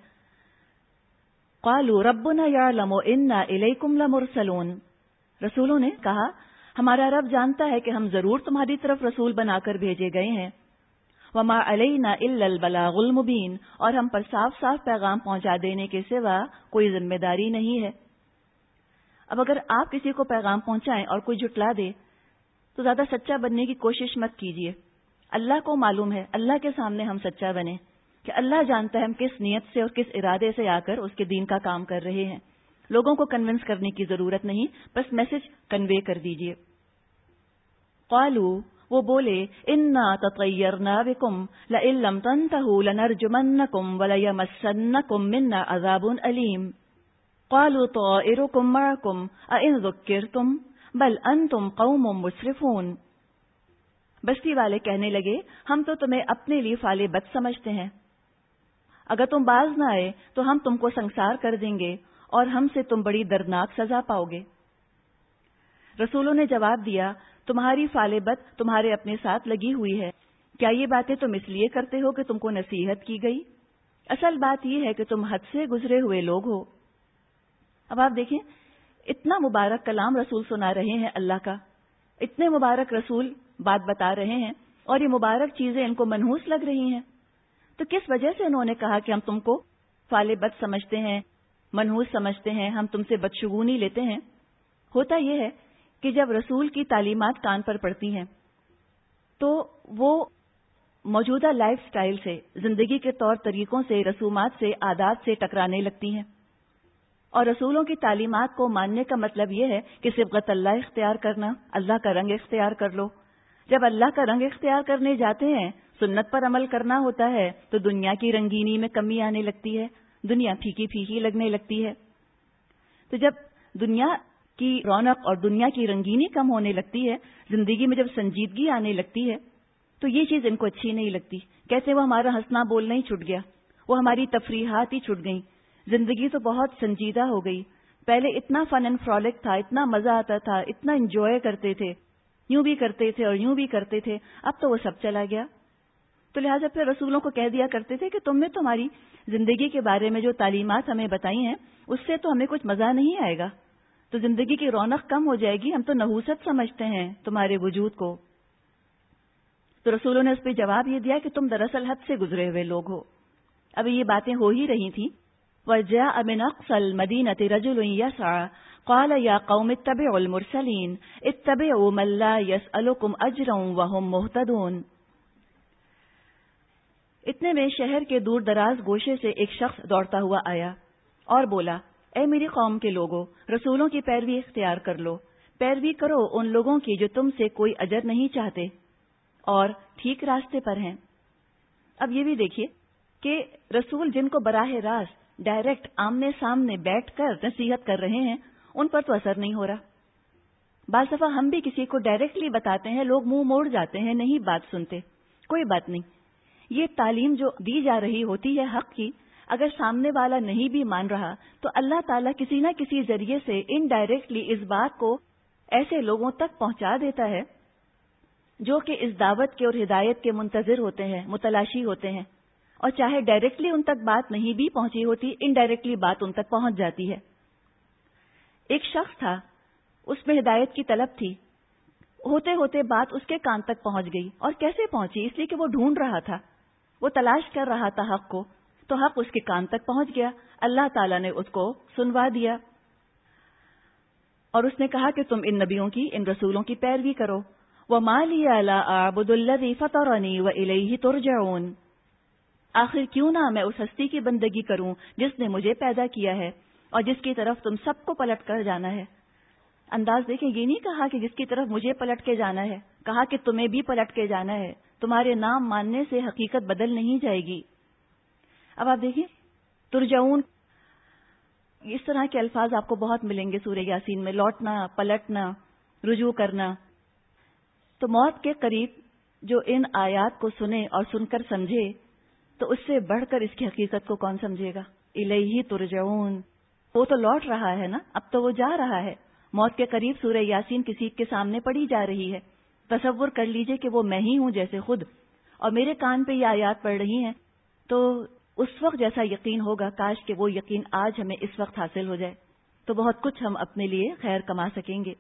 قالوا ربنا یعلم انا الیکم لمرسلون، رسولوں نے کہا ہمارا رب جانتا ہے کہ ہم ضرور تمہاری طرف رسول بنا کر بھیجے گئے ہیں. وما علینا الا البلاغ المبین، اور ہم پر صاف صاف پیغام پہنچا دینے کے سوا کوئی ذمہ داری نہیں ہے. اب اگر آپ کسی کو پیغام پہنچائیں اور کوئی جھٹلا دے تو زیادہ سچا بننے کی کوشش مت کیجیے. اللہ کو معلوم ہے، اللہ کے سامنے ہم سچا بنیں کہ اللہ جانتا ہے ہم کس نیت سے اور کس ارادے سے آ کر اس کے دین کا کام کر رہے ہیں. لوگوں کو کنونس کرنے کی ضرورت نہیں، بس میسج کنوے کر دیجیے. قالوا، وہ بولے انا تطیرنا بکم لئن لم تنتہوا لنرجمنکم ولیمسنکم منا عذاب علیم. قالوا طائرکم معکم ائن ذکرتم بل انتم قوم مسرفون. بستی والے کہنے لگے ہم تو تمہیں اپنے لیے فال بد سمجھتے ہیں، اگر تم باز نہ آئے تو ہم تم کو سنسار کر دیں گے اور ہم سے تم بڑی دردناک سزا پاؤ گے. رسولوں نے جواب دیا تمہاری فال بد تمہارے اپنے ساتھ لگی ہوئی ہے. کیا یہ باتیں تم اس لیے کرتے ہو کہ تم کو نصیحت کی گئی؟ اصل بات یہ ہے کہ تم حد سے گزرے ہوئے لوگ ہو. اب آپ دیکھیں اتنا مبارک کلام رسول سنا رہے ہیں اللہ کا، اتنے مبارک رسول بات بتا رہے ہیں اور یہ مبارک چیزیں ان کو منحوس لگ رہی ہیں. تو کس وجہ سے انہوں نے کہا کہ ہم تم کو فال بد سمجھتے ہیں، منحوس سمجھتے ہیں، ہم تم سے بدشگونی لیتے ہیں؟ ہوتا یہ ہے کہ جب رسول کی تعلیمات کان پر پڑتی ہیں تو وہ موجودہ لائف سٹائل سے، زندگی کے طور طریقوں سے، رسومات سے، عادات سے ٹکرانے لگتی ہیں. اور رسولوں کی تعلیمات کو ماننے کا مطلب یہ ہے کہ صبغت اللہ اختیار کرنا، اللہ کا رنگ اختیار کر لو. جب اللہ کا رنگ اختیار کرنے جاتے ہیں، سنت پر عمل کرنا ہوتا ہے تو دنیا کی رنگینی میں کمی آنے لگتی ہے، دنیا پھیکی پھیکی لگنے لگتی ہے. تو جب دنیا کی رونق اور دنیا کی رنگینی کم ہونے لگتی ہے، زندگی میں جب سنجیدگی آنے لگتی ہے تو یہ چیز ان کو اچھی نہیں لگتی. کہتے وہ ہمارا ہنسنا بولنا ہی چھٹ گیا، وہ ہماری تفریحات ہی چھٹ گئیں، زندگی تو بہت سنجیدہ ہو گئی. پہلے اتنا فن اینڈ فرولک تھا، اتنا مزہ آتا تھا، اتنا انجوائے کرتے تھے، یوں بھی کرتے تھے اور یوں بھی کرتے تھے، اب تو وہ سب چلا گیا. تو لہٰذا پھر رسولوں کو کہہ دیا کرتے تھے کہ تم نے تمہاری زندگی کے بارے میں جو تعلیمات ہمیں بتائی ہیں اس سے تو ہمیں کچھ مزہ نہیں آئے گا، تو زندگی کی رونق کم ہو جائے گی، ہم تو نحوست سمجھتے ہیں تمہارے وجود کو. تو رسولوں نے اس پہ جواب یہ دیا کہ تم دراصل حد سے گزرے ہوئے لوگ ہو. اب یہ باتیں ہو ہی رہی تھیں. وَجَاءَ مِنْ أَقْصَى الْمَدِينَةِ رَجُلٌ يَسْعَىٰ قَالَ يَا قَوْمِ اتَّبِعُوا الْمُرْسَلِينَ اتَّبِعُوا مَن لَّا يَسْأَلُكُمْ أَجْرًا وَهُم مُّهْتَدُونَ. اتنے میں شہر کے دور دراز گوشے سے ایک شخص دوڑتا ہوا آیا اور بولا اے میری قوم کے لوگوں، رسولوں کی پیروی اختیار کر لو، پیروی کرو ان لوگوں کی جو تم سے کوئی اجر نہیں چاہتے اور ٹھیک راستے پر ہیں. اب یہ بھی دیکھیے کہ رسول جن کو براہ راست ڈائریکٹ آمنے سامنے بیٹھ کر نصیحت کر رہے ہیں ان پر تو اثر نہیں ہو رہا. بعض دفعہ ہم بھی کسی کو ڈائریکٹلی بتاتے ہیں، لوگ منہ موڑ جاتے ہیں، نہیں بات سنتے. کوئی بات نہیں، یہ تعلیم جو دی جا رہی ہوتی ہے حق کی، اگر سامنے والا نہیں بھی مان رہا تو اللہ تعالیٰ کسی نہ کسی ذریعے سے انڈائریکٹلی اس بات کو ایسے لوگوں تک پہنچا دیتا ہے جو کہ اس دعوت کے اور ہدایت کے منتظر ہوتے ہیں، متلاشی ہوتے ہیں. اور چاہے ڈائریکٹلی ان تک بات نہیں بھی پہنچی ہوتی، انڈائریکٹلی بات ان تک پہنچ جاتی ہے. ایک شخص تھا، اس میں ہدایت کی طلب تھی، ہوتے ہوتے بات اس کے کان تک پہنچ گئی. اور کیسے پہنچی؟ اس لیے کہ وہ ڈھونڈ رہا تھا، وہ تلاش کر رہا تھا حق کو، تو حق اس کے کان تک پہنچ گیا. اللہ تعالیٰ نے اس کو سنوا دیا اور اس نے کہا کہ تم ان نبیوں کی، ان رسولوں کی پیروی کرو. وَمَا لِيَ لَا أَعْبُدُ الَّذِي فَطَرَنِي وَإِلَيْهِ تُرْجَعُونَ. آخر کیوں نہ میں اس ہستی کی بندگی کروں جس نے مجھے پیدا کیا ہے اور جس کی طرف تم سب کو پلٹ کر جانا ہے. انداز دیکھیں، یہ نہیں کہا کہ جس کی طرف مجھے پلٹ کے جانا ہے، کہا کہ تمہیں بھی پلٹ کے جانا ہے. تمہارے نام ماننے سے حقیقت بدل نہیں جائے گی. اب آپ دیکھیں ترجعون، اس طرح کے الفاظ آپ کو بہت ملیں گے سورہ یاسین میں، لوٹنا، پلٹنا، رجوع کرنا. تو موت کے قریب جو ان آیات کو سنے اور سن کر سمجھے تو اس سے بڑھ کر اس کی حقیقت کو کون سمجھے گا؟ الیہ ترجعون، وہ تو لوٹ رہا ہے نا، اب تو وہ جا رہا ہے، موت کے قریب سورہ یاسین کسی کے سامنے پڑھی جا رہی ہے، تصور کر لیجئے کہ وہ میں ہی ہوں جیسے خود، اور میرے کان پہ یہ آیات پڑھ رہی ہیں، تو اس وقت جیسا یقین ہوگا، کاش کہ وہ یقین آج ہمیں اس وقت حاصل ہو جائے، تو بہت کچھ ہم اپنے لیے خیر کما سکیں گے۔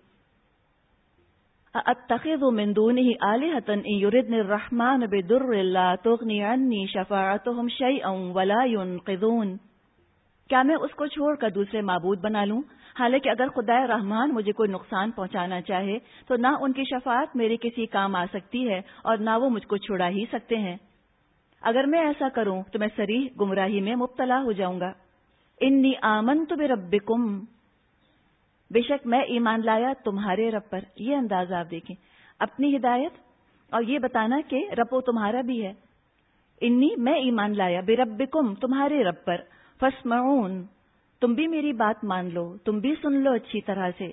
اتخذ من دونه آلهة ان يردن الرحمن بضر لا تغني عني شفاعتهم شيئا ولا ينقذون، کیا میں اس کو چھوڑ کر دوسرے معبود بنا لوں، حالانکہ اگر خدا رحمان مجھے کوئی نقصان پہنچانا چاہے تو نہ ان کی شفاعت میرے کسی کام آ سکتی ہے اور نہ وہ مجھ کو چھڑا ہی سکتے ہیں۔ اگر میں ایسا کروں تو میں صریح گمراہی میں مبتلا ہو جاؤں گا۔ انی آمنت بربکم، بے شک میں ایمان لایا تمہارے رب پر۔ یہ انداز آپ دیکھیں، اپنی ہدایت اور یہ بتانا کہ رب وہ تمہارا بھی ہے۔ انی، میں ایمان لایا، بربکم، تمہارے رب پر، فاسمعون، تم بھی میری بات مان لو، تم بھی سن لو اچھی طرح سے۔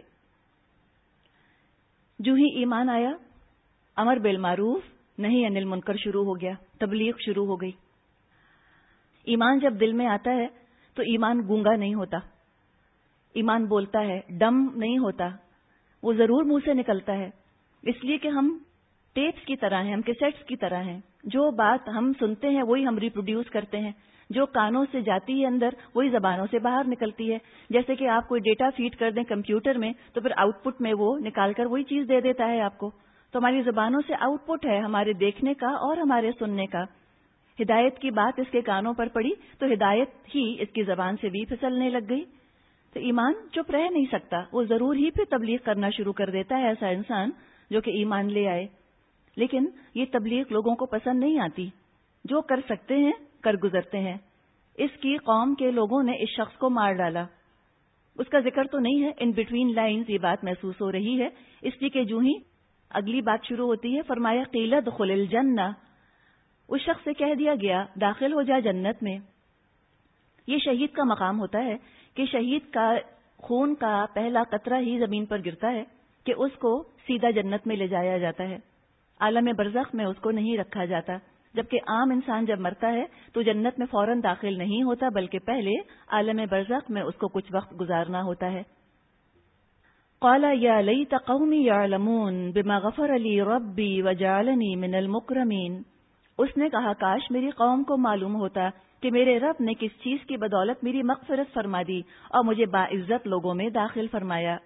جو ہی ایمان آیا، امر بالمعروف نہی عن المنکر شروع ہو گیا، تبلیغ شروع ہو گئی۔ ایمان جب دل میں آتا ہے تو ایمان گونگا نہیں ہوتا، ایمان بولتا ہے، ڈم نہیں ہوتا، وہ ضرور منہ سے نکلتا ہے، اس لیے کہ ہم ٹیپس کی طرح ہیں، ہم کیسٹس کی طرح ہیں، جو بات ہم سنتے ہیں وہی ہم ریپروڈیوس کرتے ہیں، جو کانوں سے جاتی ہے اندر وہی زبانوں سے باہر نکلتی ہے۔ جیسے کہ آپ کوئی ڈیٹا فیڈ کر دیں کمپیوٹر میں تو پھر آؤٹ پٹ میں وہ نکال کر وہی چیز دے دیتا ہے آپ کو، تو ہماری زبانوں سے آؤٹ پٹ ہے ہمارے دیکھنے کا اور ہمارے سننے کا۔ ہدایت کی بات اس کے کانوں پر پڑی تو ہدایت ہی اس کی زبان سے بھی پھسلنے لگ گئی۔ تو ایمان چپ رہ نہیں سکتا، وہ ضرور ہی پھر تبلیغ کرنا شروع کر دیتا ہے ایسا انسان جو کہ ایمان لے آئے۔ لیکن یہ تبلیغ لوگوں کو پسند نہیں آتی، جو کر سکتے ہیں کر گزرتے ہیں۔ اس کی قوم کے لوگوں نے اس شخص کو مار ڈالا، اس کا ذکر تو نہیں ہے، ان بٹوین لائنز یہ بات محسوس ہو رہی ہے، اس لیے کہ جو ہی اگلی بات شروع ہوتی ہے فرمایا قیل ادخل الجنہ، اس شخص سے کہہ دیا گیا داخل ہو جا جنت میں۔ یہ شہید کا مقام ہوتا ہے کہ شہید کا خون کا پہلا قطرہ ہی زمین پر گرتا ہے کہ اس کو سیدھا جنت میں لے جایا جاتا ہے، عالم برزخ میں اس کو نہیں رکھا جاتا، جبکہ عام انسان جب مرتا ہے تو جنت میں فوراً داخل نہیں ہوتا بلکہ پہلے عالم برزخ میں اس کو کچھ وقت گزارنا ہوتا ہے۔ قال یا لیت قومی یعلمون بما غفر لی ربی وجعلنی من المکرمین، اس نے کہا کاش میری قوم کو معلوم ہوتا کہ میرے رب نے کس چیز کی بدولت میری مغفرت فرما دی اور مجھے باعزت لوگوں میں داخل فرمایا۔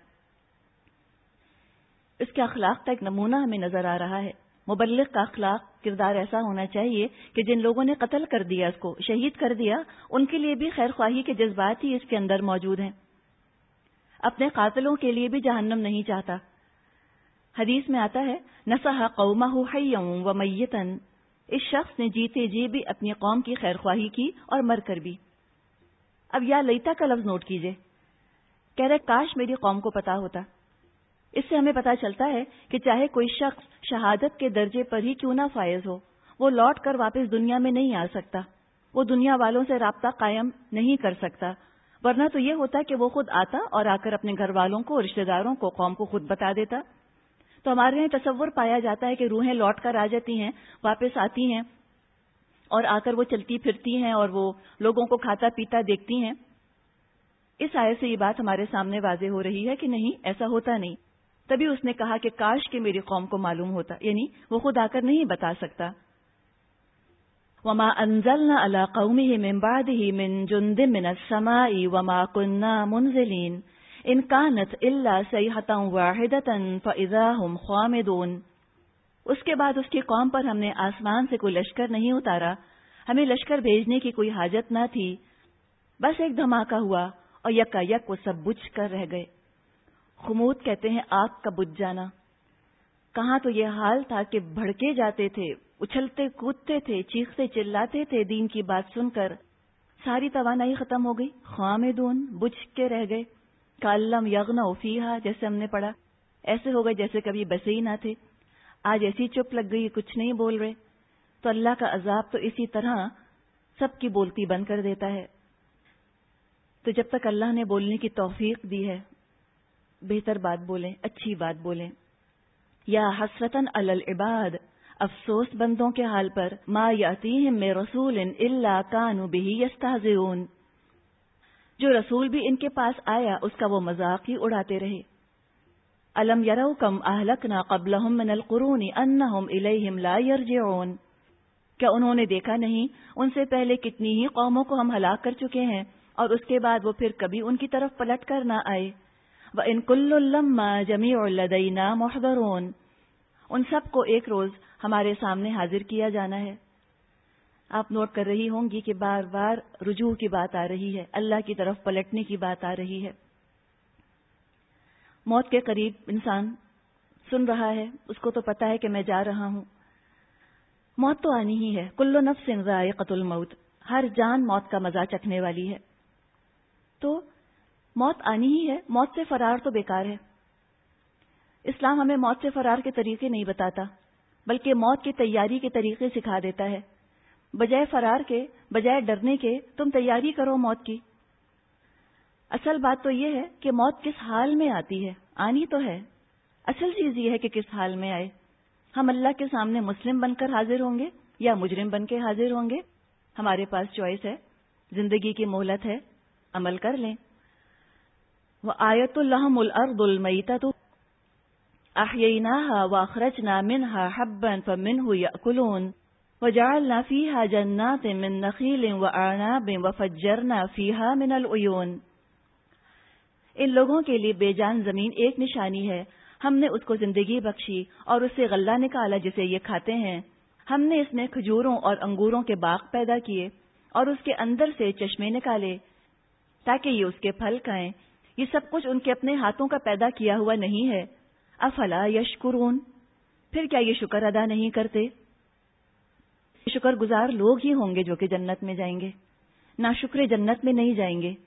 اس کے اخلاق کا ایک نمونہ ہمیں نظر آ رہا ہے۔ مبلغ کا اخلاق کردار ایسا ہونا چاہیے کہ جن لوگوں نے قتل کر دیا، اس کو شہید کر دیا، ان کے لیے بھی خیر خواہی کے جذبات ہی اس کے اندر موجود ہیں، اپنے قاتلوں کے لیے بھی جہنم نہیں چاہتا۔ حدیث میں آتا ہے نصح قومہ حیا و میتا، اس شخص نے جیتے جی بھی اپنی قوم کی خیر خواہی کی اور مر کر بھی۔ اب یا لیتا کا لفظ نوٹ کیجئے، کہہ رہے کاش میری قوم کو پتا ہوتا۔ اس سے ہمیں پتا چلتا ہے کہ چاہے کوئی شخص شہادت کے درجے پر ہی کیوں نہ فائز ہو، وہ لوٹ کر واپس دنیا میں نہیں آ سکتا، وہ دنیا والوں سے رابطہ قائم نہیں کر سکتا، ورنہ تو یہ ہوتا کہ وہ خود آتا اور آ کر اپنے گھر والوں کو، رشتہ داروں کو، قوم کو خود بتا دیتا۔ تو ہمارے یہاں تصور پایا جاتا ہے کہ روحیں لوٹ کر آ جاتی ہیں، واپس آتی ہیں اور آ کر وہ چلتی پھرتی ہیں اور وہ لوگوں کو کھاتا پیتا دیکھتی ہیں۔ اس آیت سے یہ بات ہمارے سامنے واضح ہو رہی ہے کہ نہیں، ایسا ہوتا نہیں۔ تبھی اس نے کہا کہ کاش کہ میری قوم کو معلوم ہوتا، یعنی وہ خود آ کر نہیں بتا سکتا۔ وَمَا أَنزَلْنَا عَلَىٰ قَوْمِهِ مِن بَعْدِهِ مِن جُندٍ مِّنَ السَّمَاءِ وَمَا كُنَّا مُنزِلِينَ إِن كَانَتْ إِلَّا صَيْحَةً وَاحِدَةً فَإِذَا هُمْ خَامِدُونَ، اس کے بعد اس کی قوم پر ہم نے آسمان سے کوئی لشکر نہیں اتارا، ہمیں لشکر بھیجنے کی کوئی حاجت نہ تھی، بس ایک دھماکہ ہوا اور یکا یک وہ سب بجھ کر رہ گئے۔ خمود کہتے ہیں آگ کا بجھ جانا۔ کہاں تو یہ حال تھا کہ بھڑکے جاتے تھے، اچھلتے کودتے تھے، چیختے چلاتے تھے دین کی بات سن کر، ساری توانائی ختم ہو گئی، خامدون، بجھ کے رہ گئے، کالم یغنوا فیہا، جیسے ہم نے پڑھا، ایسے ہو گئے جیسے کبھی بسے ہی نہ تھے۔ آج ایسی چپ لگ گئی، کچھ نہیں بول رہے۔ تو اللہ کا عذاب تو اسی طرح سب کی بولتی بند کر دیتا ہے۔ تو جب تک اللہ نے بولنے کی توفیق دی ہے، بہتر بات بولیں، اچھی بات بولیں۔ یا حسرتاً علی العباد، افسوس بندوں کے حال پر، ما یاتیہم من رسول الا کانوا بہ یستہزئون، جو رسول بھی ان کے پاس آیا اس کا وہ مذاق ہی اڑاتے رہے۔ الم یروا کم اہلکنا قبلہم من القرون انہم الیہم لا یرجعون، کیا انہوں نے دیکھا نہیں ان سے پہلے کتنی ہی قوموں کو ہم ہلاک کر چکے ہیں اور اس کے بعد وہ پھر کبھی ان کی طرف پلٹ کر نہ آئے۔ وَإِن كُلٌّ لَمَّا جَمِيعٌ لَدَيْنَا مُحْضَرُونَ، ان سب کو ایک روز ہمارے سامنے حاضر کیا جانا ہے۔ آپ نوٹ کر رہی ہوں گی کہ بار بار رجوع کی بات آ رہی ہے، اللہ کی طرف پلٹنے کی بات آ رہی ہے۔ موت کے قریب انسان سن رہا ہے، اس کو تو پتا ہے کہ میں جا رہا ہوں، موت تو آنی ہی ہے۔ کل نفس ذائقۃ الموت، ہر جان موت کا مزہ چکھنے والی ہے، تو موت آنی ہی ہے۔ موت سے فرار تو بیکار ہے۔ اسلام ہمیں موت سے فرار کے طریقے نہیں بتاتا، بلکہ موت کی تیاری کے طریقے سکھا دیتا ہے۔ بجائے فرار کے، بجائے ڈرنے کے، تم تیاری کرو موت کی۔ اصل بات تو یہ ہے کہ موت کس حال میں آتی ہے، آنی تو ہے، اصل چیز یہ ہے کہ کس حال میں آئے۔ ہم اللہ کے سامنے مسلم بن کر حاضر ہوں گے یا مجرم بن کے حاضر ہوں گے، ہمارے پاس چوائس ہے، زندگی کی مہلت ہے، عمل کر لیں۔ وَآیَةٌ لَهُمُ الْأَرْضُ الْمَيْتَةُ أَحْيَيْنَاهَا وَأَخْرَجْنَا مِنْهَا حَبًّا فَمِنْهُ يَأْكُلُونَ وَجَعَلْنَا فِيهَا جَنَّاتٍ مِّن نَخِيلٍ وَأَعْنَابٍ وَفَجَّرْنَا فِيهَا مِنَ الْعُيُونِ۔ ان لوگوں کے لیے بے جان زمین ایک نشانی ہے، ہم نے اس کو زندگی بخشی اور اس سے غلہ نکالا جسے یہ کھاتے ہیں۔ ہم نے اس میں کھجوروں اور انگوروں کے باغ پیدا کیے اور اس کے اندر سے چشمے نکالے تاکہ یہ اس کے پھل کھائیں۔ یہ سب کچھ ان کے اپنے ہاتھوں کا پیدا کیا ہوا نہیں ہے۔ افلا یشکرون، پھر کیا یہ شکر ادا نہیں کرتے؟ شکر گزار لوگ ہی ہوں گے جو کہ جنت میں جائیں گے، ناشکر جنت میں نہیں جائیں گے۔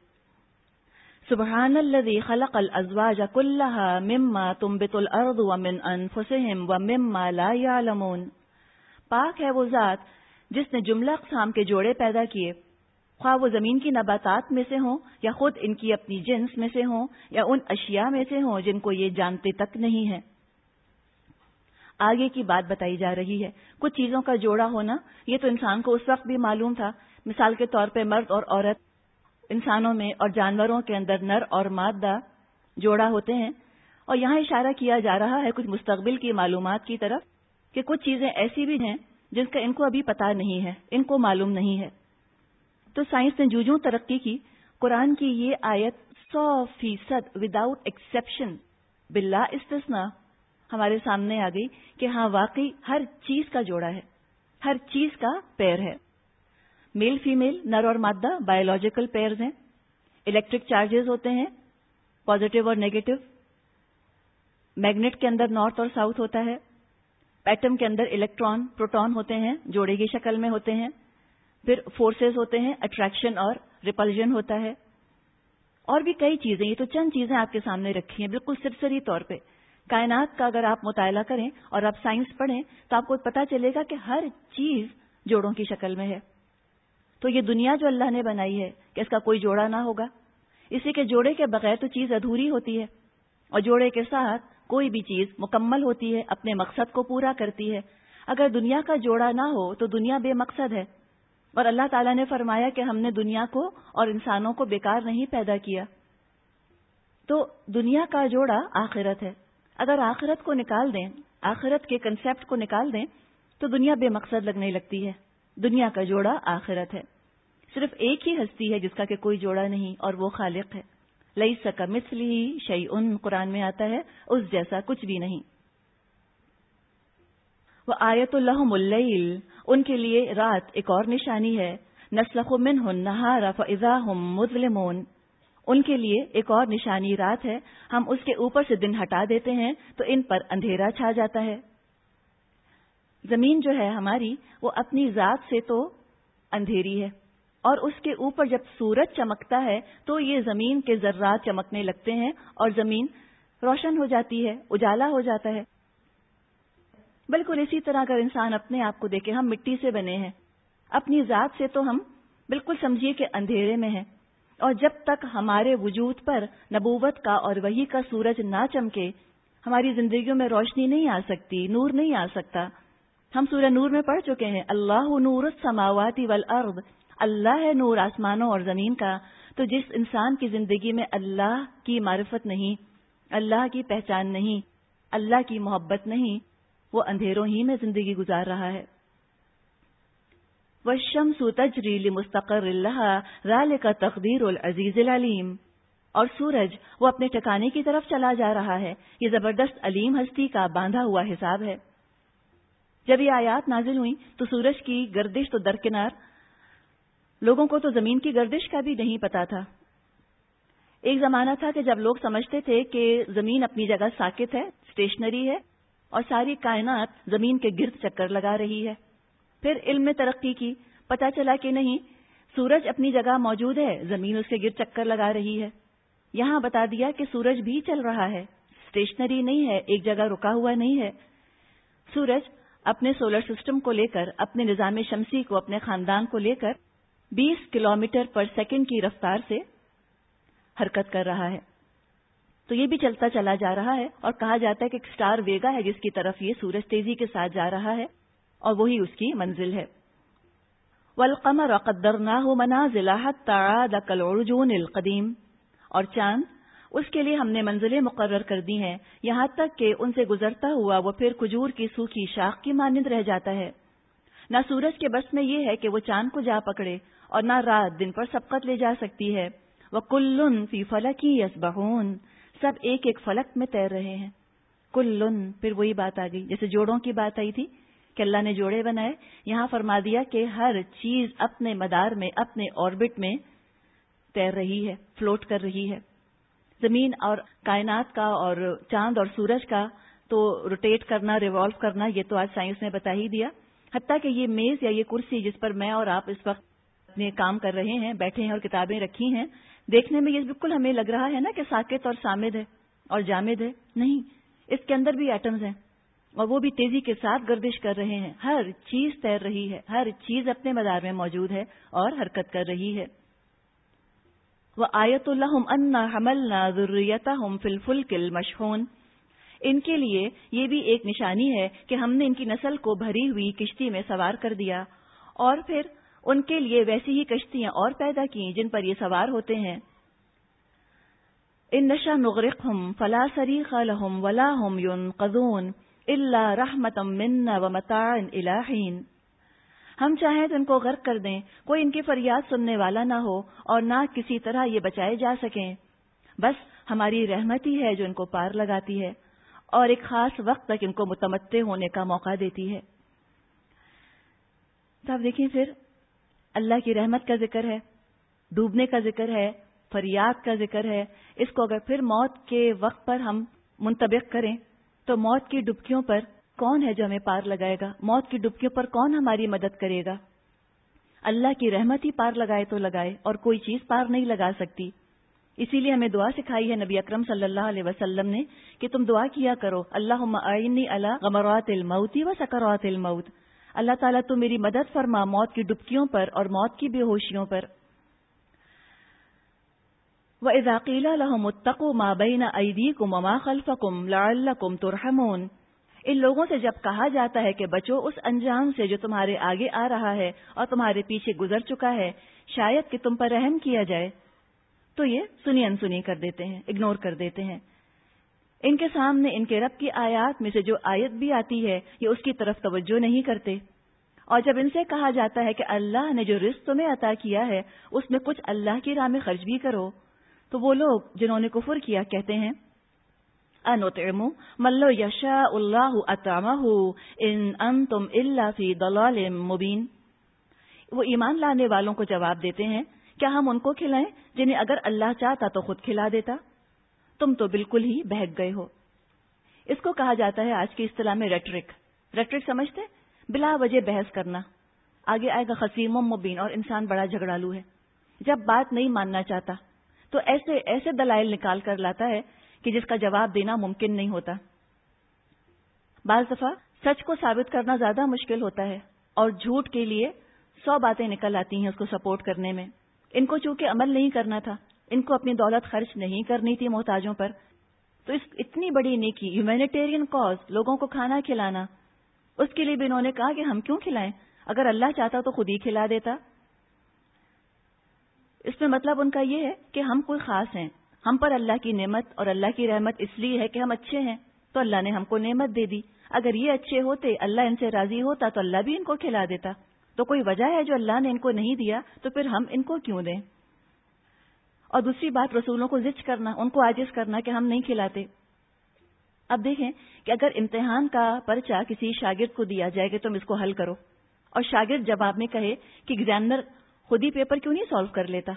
سبحان الذی خلق الازواج کلها مما تنبت الارض ومن انفسهم ومما لا يعلمون، پاک ہے وہ ذات جس نے جملہ اقسام کے جوڑے پیدا کیے، خواہ وہ زمین کی نباتات میں سے ہوں یا خود ان کی اپنی جنس میں سے ہوں یا ان اشیاء میں سے ہوں جن کو یہ جانتے تک نہیں ہے۔ آگے کی بات بتائی جا رہی ہے۔ کچھ چیزوں کا جوڑا ہونا یہ تو انسان کو اس وقت بھی معلوم تھا، مثال کے طور پہ مرد اور عورت، انسانوں میں اور جانوروں کے اندر نر اور مادہ جوڑا ہوتے ہیں، اور یہاں اشارہ کیا جا رہا ہے کچھ مستقبل کی معلومات کی طرف کہ کچھ چیزیں ایسی بھی ہیں جن کا ان کو ابھی پتہ نہیں ہے، ان کو معلوم نہیں ہے۔ تو سائنس نے جوں ترقی کی، قرآن کی یہ آیت 100% وداؤٹ ایکسیپشن، بلا استثناء ہمارے سامنے آ گئی کہ ہاں واقعی ہر چیز کا جوڑا ہے، ہر چیز کا پیر ہے۔ میل فیمیل، نر اور مادہ بایولوجیکل پیئرز ہیں۔ الیکٹرک چارجز ہوتے ہیں، پازیٹیو اور نیگیٹو۔ میگنیٹ کے اندر نارتھ اور ساؤتھ ہوتا ہے۔ ایٹم کے اندر الیکٹران پروٹون ہوتے ہیں، جوڑے کی شکل میں ہوتے ہیں۔ پھر فورسز ہوتے ہیں، اٹریکشن اور ریپلژن ہوتا ہے، اور بھی کئی چیزیں۔ یہ تو چند چیزیں آپ کے سامنے رکھی ہیں بالکل سرسری طور پہ۔ کائنات کا اگر آپ مطالعہ کریں اور آپ سائنس پڑھیں تو آپ کو پتہ چلے گا کہ ہر چیز جوڑوں کی شکل میں ہے۔ تو یہ دنیا جو اللہ نے بنائی ہے کہ اس کا کوئی جوڑا نہ ہوگا، اسی کے جوڑے کے بغیر تو چیز ادھوری ہوتی ہے، اور جوڑے کے ساتھ کوئی بھی چیز مکمل ہوتی ہے، اپنے مقصد کو پورا کرتی ہے۔ اگر دنیا کا جوڑا نہ ہو تو دنیا بے مقصد ہے، اور اللہ تعالیٰ نے فرمایا کہ ہم نے دنیا کو اور انسانوں کو بیکار نہیں پیدا کیا۔ تو دنیا کا جوڑا آخرت ہے۔ اگر آخرت کو نکال دیں، آخرت کے کنسیپٹ کو نکال دیں تو دنیا بے مقصد لگنے لگتی ہے۔ دنیا کا جوڑا آخرت ہے۔ صرف ایک ہی ہستی ہے جس کا کہ کوئی جوڑا نہیں، اور وہ خالق ہے۔ لیس کمثلہ شیء، قرآن میں آتا ہے اس جیسا کچھ بھی نہیں۔ وآیۃ لہم اللیل، ان کے لیے رات ایک اور نشانی ہے۔ نسلخ منہ النہار فاذا ہم مظلمون، ان کے لیے ایک اور نشانی رات ہے، ہم اس کے اوپر سے دن ہٹا دیتے ہیں تو ان پر اندھیرا چھا جاتا ہے۔ زمین جو ہے ہماری وہ اپنی ذات سے تو اندھیری ہے، اور اس کے اوپر جب سورج چمکتا ہے تو یہ زمین کے ذرات چمکنے لگتے ہیں اور زمین روشن ہو جاتی ہے، اجالا ہو جاتا ہے۔ بالکل اسی طرح اگر انسان اپنے آپ کو دیکھے، ہم مٹی سے بنے ہیں، اپنی ذات سے تو ہم بالکل سمجھیے کہ اندھیرے میں ہیں، اور جب تک ہمارے وجود پر نبوت کا اور وحی کا سورج نہ چمکے ہماری زندگیوں میں روشنی نہیں آ سکتی، نور نہیں آ سکتا۔ ہم سورہ نور میں پڑھ چکے ہیں اللہ نور السماوات والارض، اللہ ہے نور آسمانوں اور زمین کا. تو جس انسان کی زندگی میں اللہ کی معرفت نہیں، اللہ کی پہچان نہیں، اللہ کی محبت نہیں، وہ اندھیروں ہی میں زندگی گزار رہا ہے. والشمس تجری لمستقر لها ذلك تقدیر العزیز العلیم. اور سورج وہ اپنے ٹھکانے کی طرف چلا جا رہا ہے، یہ زبردست علیم ہستی کا باندھا ہوا حساب ہے. جب یہ آیات نازل ہوئیں تو سورج کی گردش تو درکنار، لوگوں کو تو زمین کی گردش کا بھی نہیں پتا تھا. ایک زمانہ تھا کہ جب لوگ سمجھتے تھے کہ زمین اپنی جگہ ساکت ہے، اسٹیشنری ہے، اور ساری کائنات زمین کے گرد چکر لگا رہی ہے. پھر علم نے ترقی کی، پتہ چلا کہ نہیں، سورج اپنی جگہ موجود ہے، زمین اس کے گرد چکر لگا رہی ہے. یہاں بتا دیا کہ سورج بھی چل رہا ہے، اسٹیشنری نہیں ہے، ایک جگہ رکا ہوا نہیں ہے. سورج اپنے سولر سسٹم کو لے کر، اپنے نظام شمسی کو، اپنے خاندان کو لے کر 20 کلومیٹر پر سیکنڈ کی رفتار سے حرکت کر رہا ہے. تو یہ بھی چلتا چلا جا رہا ہے، اور کہا جاتا ہے کہ ایک اسٹار ویگا ہے جس کی طرف یہ سورج تیزی کے ساتھ جا رہا ہے، اور وہی اس کی منزل ہے. والقمر قدرناہ منازل حتی عاد کالعرجون القدیم. اور چاند، اس کے لیے ہم نے منزلیں مقرر کر دی ہیں، یہاں تک کہ ان سے گزرتا ہوا وہ پھر کھجور کی سوکھی شاخ کی مانند رہ جاتا ہے. نہ سورج کے بس میں یہ ہے کہ وہ چاند کو جا پکڑے، اور نہ رات دن پر سبقت لے جا سکتی ہے. وَكُلٌّ فِي فَلَكٍ يَسْبَحُونَ. سب ایک ایک فلک میں تیر رہے ہیں. کلن، پھر وہی بات آ گئی جیسے جوڑوں کی بات آئی تھی کہ اللہ نے جوڑے بنائے، یہاں فرما دیا کہ ہر چیز اپنے مدار میں، اپنے آربٹ میں تیر رہی ہے، فلوٹ کر رہی ہے. زمین اور کائنات کا اور چاند اور سورج کا تو روٹیٹ کرنا، ریوالو کرنا، یہ تو آج سائنس نے بتا ہی دیا. حتیٰ کہ یہ میز یا یہ کرسی جس پر میں اور آپ اس وقت اپنے کام کر رہے ہیں، بیٹھے ہیں اور کتابیں رکھی ہیں، دیکھنے میں یہ بالکل ہمیں لگ رہا ہے نا کہ ساکت اور سامد ہے اور جامد ہے. نہیں، اس کے اندر بھی ایٹمز ہیں، اور وہ بھی تیزی کے ساتھ گردش کر رہے ہیں. ہر چیز تیر رہی ہے، ہر چیز اپنے مدار میں موجود ہے اور حرکت کر رہی ہے. وَآیَةٌ لَهُمْ أَنَّا حَمَلْنَا ذُرِّيَّتَهُمْ فِي الْفُلْكِ الْمَشْحُونِ. ان کے لیے یہ بھی ایک نشانی ہے کہ ہم نے ان کی نسل کو بھری ہوئی کشتی میں سوار کر دیا، اور پھر ان کے لیے ویسی ہی کشتیاں اور پیدا کی جن پر یہ سوار ہوتے ہیں. إِن نَّشَأْ نُغْرِقْهُمْ فَلَا صَرِيخَ لَهُمْ وَلَا هُمْ يُنقَذُونَ إِلَّا رَحْمَةً مِنَّا وَمَتَاعًا إِلَىٰ حِينٍ. ہم چاہیں تو ان کو غرق کر دیں، کوئی ان کی فریاد سننے والا نہ ہو اور نہ کسی طرح یہ بچائے جا سکیں. بس ہماری رحمت ہی ہے جو ان کو پار لگاتی ہے اور ایک خاص وقت تک ان کو متمتع ہونے کا موقع دیتی ہے. تو آپ دیکھیں، پھر اللہ کی رحمت کا ذکر ہے، ڈوبنے کا ذکر ہے، فریاد کا ذکر ہے. اس کو اگر پھر موت کے وقت پر ہم منطبق کریں تو موت کی ڈبکیوں پر کون ہے جو ہمیں پار لگائے گا؟ موت کی ڈبکیوں پر کون ہماری مدد کرے گا؟ اللہ کی رحمت ہی پار لگائے تو لگائے، اور کوئی چیز پار نہیں لگا سکتی. اسی لیے ہمیں دعا سکھائی ہے نبی اکرم صلی اللہ علیہ وسلم نے کہ تم دعا کیا کرو، اللہم اعنی علی غمرات الموت و سکرات الموت. اللہ تعالیٰ تو میری مدد فرما موت کی ڈبکیوں پر اور موت کی بے ہوشیوں پر. وَإِذَا قِيلَ لَهُمُ اتَّقُوا مَا بَيْنَ أَيْدِيكُمْ وَمَا خَلْفَكُمْ لَعَلَّكُمْ تُرْحَمُونَ. ان لوگوں سے جب کہا جاتا ہے کہ بچو اس انجام سے جو تمہارے آگے آ رہا ہے اور تمہارے پیچھے گزر چکا ہے، شاید کہ تم پر رحم کیا جائے، تو یہ سنی انسنی کر دیتے ہیں، اگنور کر دیتے ہیں. ان کے سامنے ان کے رب کی آیات میں سے جو آیت بھی آتی ہے یہ اس کی طرف توجہ نہیں کرتے. اور جب ان سے کہا جاتا ہے کہ اللہ نے جو رزق تمہیں عطا کیا ہے اس میں کچھ اللہ کی راہ میں خرچ بھی کرو، تو وہ لوگ جنہوں نے کفر کیا کہتے ہیں أَنُطْعِمُ مَن لَّوْ يَشَاءُ اللَّهُ أَطْعَمَهُ إِنْ أَنْتُمْ إِلَّا فِي ضَلَالٍ مُّبِينٍ. وہ ایمان لانے والوں کو جواب دیتے ہیں، کیا ہم ان کو کھلائیں جنہیں اگر اللہ چاہتا تو خود کھلا دیتا؟ تم تو بالکل ہی بہک گئے ہو. اس کو کہا جاتا ہے آج کی اصطلاح میں ریٹرک. ریٹرک سمجھتے؟ بلا وجہ بحث کرنا. آگے آئے گا خصیم و مبین، اور انسان بڑا جھگڑالو ہے. جب بات نہیں ماننا چاہتا تو ایسے ایسے دلائل نکال کر لاتا ہے کہ جس کا جواب دینا ممکن نہیں ہوتا. بعض دفعہ سچ کو ثابت کرنا زیادہ مشکل ہوتا ہے اور جھوٹ کے لیے 100 باتیں نکل آتی ہیں اس کو سپورٹ کرنے میں. ان کو چونکہ عمل نہیں کرنا تھا، ان کو اپنی دولت خرچ نہیں کرنی تھی محتاجوں پر، تو اس اتنی بڑی نیکی، ہیومینیٹیرین کاز، لوگوں کو کھانا کھلانا، اس کے لیے بھی انہوں نے کہا کہ ہم کیوں کھلائیں، اگر اللہ چاہتا تو خود ہی کھلا دیتا۔ اس میں مطلب ان کا یہ ہے کہ ہم کوئی خاص ہیں، ہم پر اللہ کی نعمت اور اللہ کی رحمت اس لیے ہے کہ ہم اچھے ہیں، تو اللہ نے ہم کو نعمت دے دی۔ اگر یہ اچھے ہوتے، اللہ ان سے راضی ہوتا تو اللہ بھی ان کو کھلا دیتا۔ تو کوئی وجہ ہے جو اللہ نے ان کو نہیں دیا، تو پھر ہم ان کو کیوں دیں؟ اور دوسری بات، رسولوں کو زج کرنا، ان کو عاجز کرنا کہ ہم نہیں کھلاتے۔ اب دیکھیں کہ اگر امتحان کا پرچہ کسی شاگرد کو دیا جائے کہ تم اس کو حل کرو، اور شاگرد جواب میں کہے کہ ایگزامنر خود ہی پیپر کیوں نہیں سالو کر لیتا،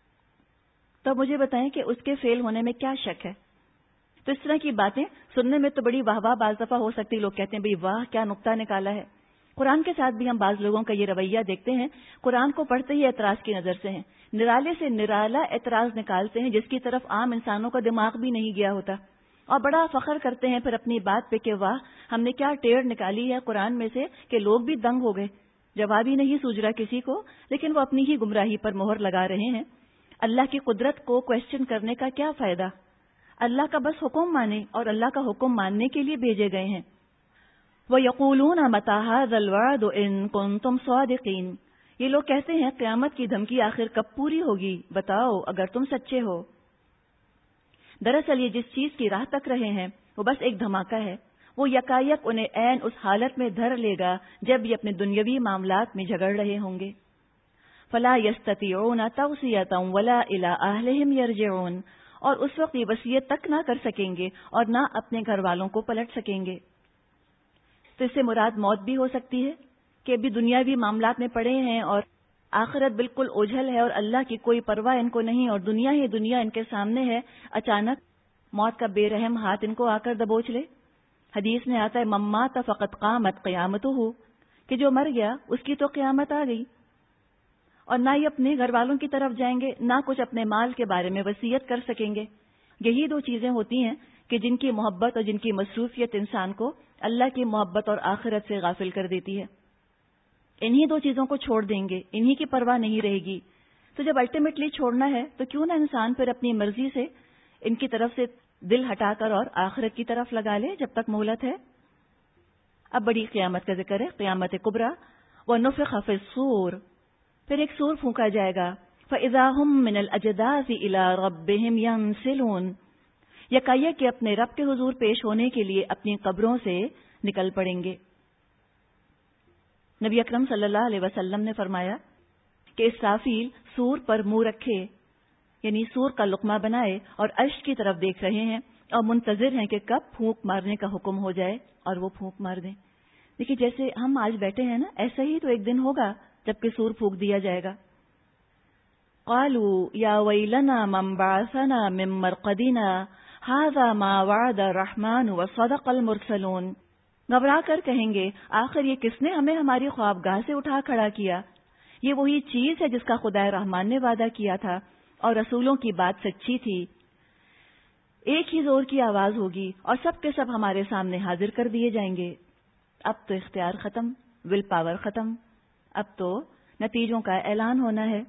تو مجھے بتائیں کہ اس کے فیل ہونے میں کیا شک ہے؟ تو اس طرح کی باتیں سننے میں تو بڑی واہ واہ بعض دفعہ ہو سکتی، لوگ کہتے ہیں بھئی واہ کیا نکتہ نکالا ہے۔ قرآن کے ساتھ بھی ہم بعض لوگوں کا یہ رویہ دیکھتے ہیں، قرآن کو پڑھتے ہی اعتراض کی نظر سے ہیں، نرالے سے نرالا اعتراض نکالتے ہیں جس کی طرف عام انسانوں کا دماغ بھی نہیں گیا ہوتا، اور بڑا فخر کرتے ہیں پھر اپنی بات پہ کہ واہ ہم نے کیا ٹیڑھ نکالی ہے قرآن میں سے کہ لوگ بھی دنگ ہو گئے، جواب ہی نہیں سوج رہا کسی کو، لیکن وہ اپنی ہی گمراہی پر مہر لگا رہے ہیں۔ اللہ کی قدرت کو کویسچن کرنے کا کیا فائدہ؟ اللہ کا بس حکم مانیں، اور اللہ کا حکم ماننے کے لیے بھیجے گئے ہیں۔ وَيَقُولُونَ مَتَىٰ هَٰذَا الْوَعْدُ إِن كُنتُمْ صَادِقِينَ، یہ لوگ کہتے ہیں قیامت کی دھمکی آخر کب پوری ہوگی، بتاؤ اگر تم سچے ہو۔ دراصل یہ جس چیز کی راہ تک رہے ہیں وہ بس ایک دھماکہ ہے، وہ یکایک انہیں عین اس حالت میں دھر لے گا جب یہ اپنے دنیاوی معاملات میں جھگڑ رہے ہوں گے۔ فَلَا يَسْتَطِيعُونَ تَوْصِيَةً وَلَا إِلَىٰ أَهْلِهِمْ يَرْجِعُونَ، اور اس وقت یہ وصیت تک نہ کر سکیں گے اور نہ اپنے گھر والوں کو پلٹ سکیں گے۔ تو اس سے مراد موت بھی ہو سکتی ہے کہ ابھی دنیاوی معاملات میں پڑے ہیں اور آخرت بالکل اوجھل ہے اور اللہ کی کوئی پرواہ ان کو نہیں، اور دنیا ہی دنیا ان کے سامنے ہے، اچانک موت کا بے رحم ہاتھ ان کو آ کر دبوچ لے۔ حدیث میں آتا ہے من مات فقد قامت قیامتہ، کہ جو مر گیا اس کی تو قیامت آ گئی، اور نہ ہی اپنے گھر والوں کی طرف جائیں گے، نہ کچھ اپنے مال کے بارے میں وصیت کر سکیں گے۔ یہی دو چیزیں ہوتی ہیں کہ جن کی محبت اور جن کی مصروفیت انسان کو اللہ کی محبت اور آخرت سے غافل کر دیتی ہے۔ انہی دو چیزوں کو چھوڑ دیں گے، انہی کی پرواہ نہیں رہے گی۔ تو جب الٹیمیٹلی چھوڑنا ہے تو کیوں نہ انسان پھر اپنی مرضی سے ان کی طرف سے دل ہٹا کر اور آخرت کی طرف لگا لے جب تک مہلت ہے۔ اب بڑی قیامت کا ذکر ہے، قیامت کبریٰ۔ وَنُفِخَ فِي الصُّورِ، پھر ایک سور پھونکا جائے گا، فَإِذَا هُم مِّنَ الْأَجْدَاثِ إِلَىٰ رَبِّهِمْ يَنسِلُونَ، یکایک کہ اپنے رب کے حضور پیش ہونے کے لیے اپنی قبروں سے نکل پڑیں گے۔ نبی اکرم صلی اللہ علیہ وسلم نے فرمایا کہ اسرافیل سور پر منہ رکھے، یعنی سور کا لقمہ بنائے اور عرش کی طرف دیکھ رہے ہیں اور منتظر ہیں کہ کب پھونک مارنے کا حکم ہو جائے اور وہ پھونک مار دیں۔ دیکھیے جیسے ہم آج بیٹھے ہیں نا، ایسا ہی تو ایک دن ہوگا جبکہ سور پھونک دیا جائے گا۔ قالوا یا ویلنا من بعثنا من مرقدنا هذا ما وعد الرحمن وصدق المرسلون، گھبرا کر کہیں گے آخر یہ کس نے ہمیں ہماری خوابگاہ سے اٹھا کھڑا کیا؟ یہ وہی چیز ہے جس کا خدا رحمان نے وعدہ کیا تھا اور رسولوں کی بات سچی تھی۔ ایک ہی زور کی آواز ہوگی اور سب کے سب ہمارے سامنے حاضر کر دیے جائیں گے۔ اب تو اختیار ختم، ول پاور ختم، اب تو نتیجوں کا اعلان ہونا ہے۔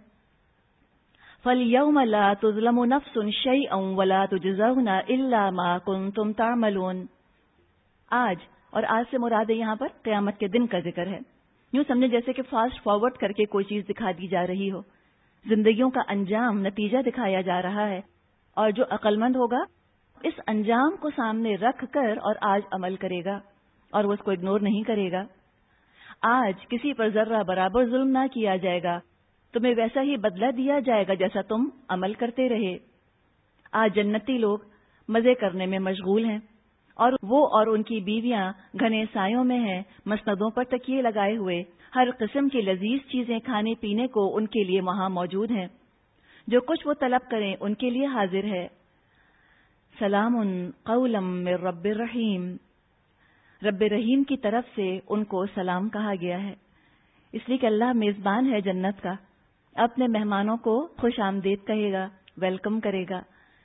فَالْيَوْمَ لَا تُظْلَمُ نَفْسٌ شَيْئًا وَلَا تُجْزَوْنَ إِلَّا مَا كُنتُمْ تَعْمَلُونَ، آج، اور آج سے مراد یہاں پر قیامت کے دن کا ذکر ہے۔ یوں سمجھے جیسے کہ فاسٹ فارورڈ کر کے کوئی چیز دکھا دی جا رہی ہو، زندگیوں کا انجام، نتیجہ دکھایا جا رہا ہے، اور جو عقل مند ہوگا اس انجام کو سامنے رکھ کر اور آج عمل کرے گا اور وہ اس کو اگنور نہیں کرے گا۔ آج کسی پر ذرہ برابر ظلم نہ کیا جائے گا، تمہیں ویسا ہی بدلہ دیا جائے گا جیسا تم عمل کرتے رہے۔ آج جنتی لوگ مزے کرنے میں مشغول ہیں، اور وہ اور ان کی بیویاں گھنے سایوں میں ہیں، مسندوں پر تکیے لگائے ہوئے، ہر قسم کی لذیذ چیزیں کھانے پینے کو ان کے لیے وہاں موجود ہیں، جو کچھ وہ طلب کریں ان کے لیے حاضر ہے۔ سلام قولا من رب الرحیم، رب رحیم کی طرف سے ان کو سلام کہا گیا ہے، اس لیے کہ اللہ میزبان ہے جنت کا، اپنے مہمانوں کو خوش آمدید کہے گا، ویلکم کرے گا۔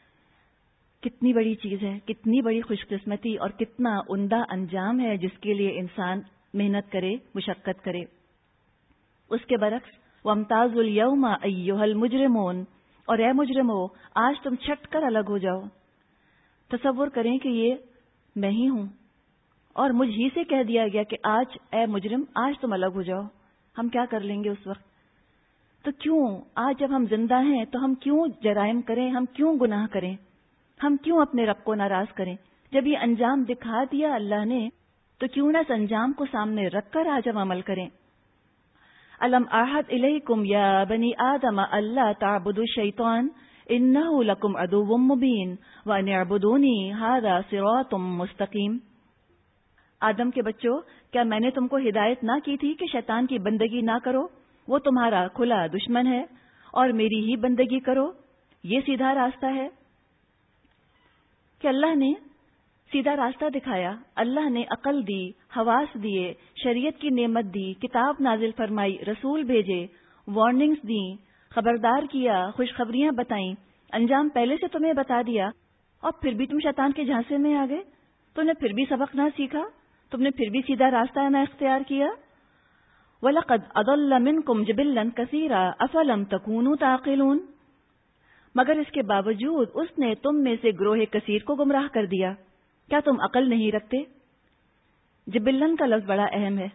کتنی بڑی چیز ہے، کتنی بڑی خوش قسمتی اور کتنا عمدہ انجام ہے جس کے لیے انسان محنت کرے، مشقت کرے۔ اس کے برعکس وَامْتَازُوا الْيَوْمَ أَيُّهَا الْمُجْرِمُونَ، اور اے مجرمو آج تم چھٹ کر الگ ہو جاؤ۔ تصور کریں کہ یہ میں ہی ہوں اور مجھ ہی سے کہہ دیا گیا کہ آج اے مجرم آج تم الگ ہو جاؤ، ہم کیا کر لیں گے اس وقت؟ تو کیوں آج جب ہم زندہ ہیں تو ہم کیوں جرائم کریں، ہم کیوں گناہ کریں، ہم کیوں اپنے رب کو ناراض کریں؟ جب یہ انجام دکھا دیا اللہ نے تو کیوں نہ اس انجام کو سامنے رکھ کر آج ہم عمل کریں۔ الم اعہد الیکم یا بنی آدم اللہ تعبدوا الشیطان انہ لکم عدو مبین وان اعبدونی ھذا صراط مستقیم۔ آدم کے بچوں، کیا میں نے تم کو ہدایت نہ کی تھی کہ شیطان کی بندگی نہ کرو؟ وہ تمہارا کھلا دشمن ہے، اور میری ہی بندگی کرو، یہ سیدھا راستہ ہے۔ کہ اللہ نے سیدھا راستہ دکھایا، اللہ نے عقل دی، حواس دیے، شریعت کی نعمت دی، کتاب نازل فرمائی، رسول بھیجے، وارننگز دیں، خبردار کیا، خوشخبریاں بتائیں، انجام پہلے سے تمہیں بتا دیا، اور پھر بھی تم شیطان کے جھانسے میں آ گئے؟ تم نے پھر بھی سبق نہ سیکھا؟ تم نے پھر بھی سیدھا راستہ نہ اختیار کیا؟ وَلَقَدْ أَضَلَّ مِنْكُمْ جِبِلًّا كَثِيرًا أَفَلَمْ تَكُونُوا تَعْقِلُونَ۔ مگر اس کے باوجود اس نے تم میں سے گروہ کثیر کو گمراہ کر دیا، کیا تم عقل نہیں رکھتے؟ جبلن کا لفظ بڑا اہم ہے۔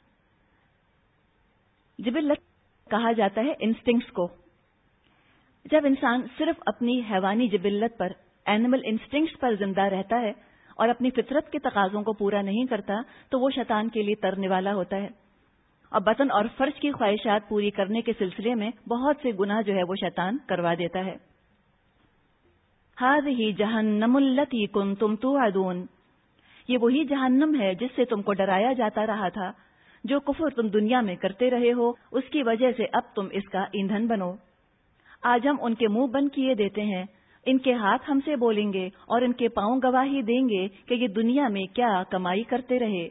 جبلت کہا جاتا ہے انسٹنکٹس کو۔ جب انسان صرف اپنی حیوانی جبلت پر، اینیمل انسٹنکٹس پر زندہ رہتا ہے اور اپنی فطرت کے تقاضوں کو پورا نہیں کرتا تو وہ شیطان کے لیے ترنے والا ہوتا ہے، اور بطن اور فرج کی خواہشات پوری کرنے کے سلسلے میں بہت سے گناہ جو ہے وہ شیطان کروا دیتا ہے۔ ہذہ جہنم التی کنتم توعدون، یہ وہی جہنم ہے جس سے تم کو ڈرایا جاتا رہا تھا، جو کفر تم دنیا میں کرتے رہے ہو اس کی وجہ سے اب تم اس کا ایندھن بنو۔ آج ہم ان کے منہ بند کیے دیتے ہیں، ان کے ہاتھ ہم سے بولیں گے اور ان کے پاؤں گواہی دیں گے کہ یہ دنیا میں کیا کمائی کرتے رہے۔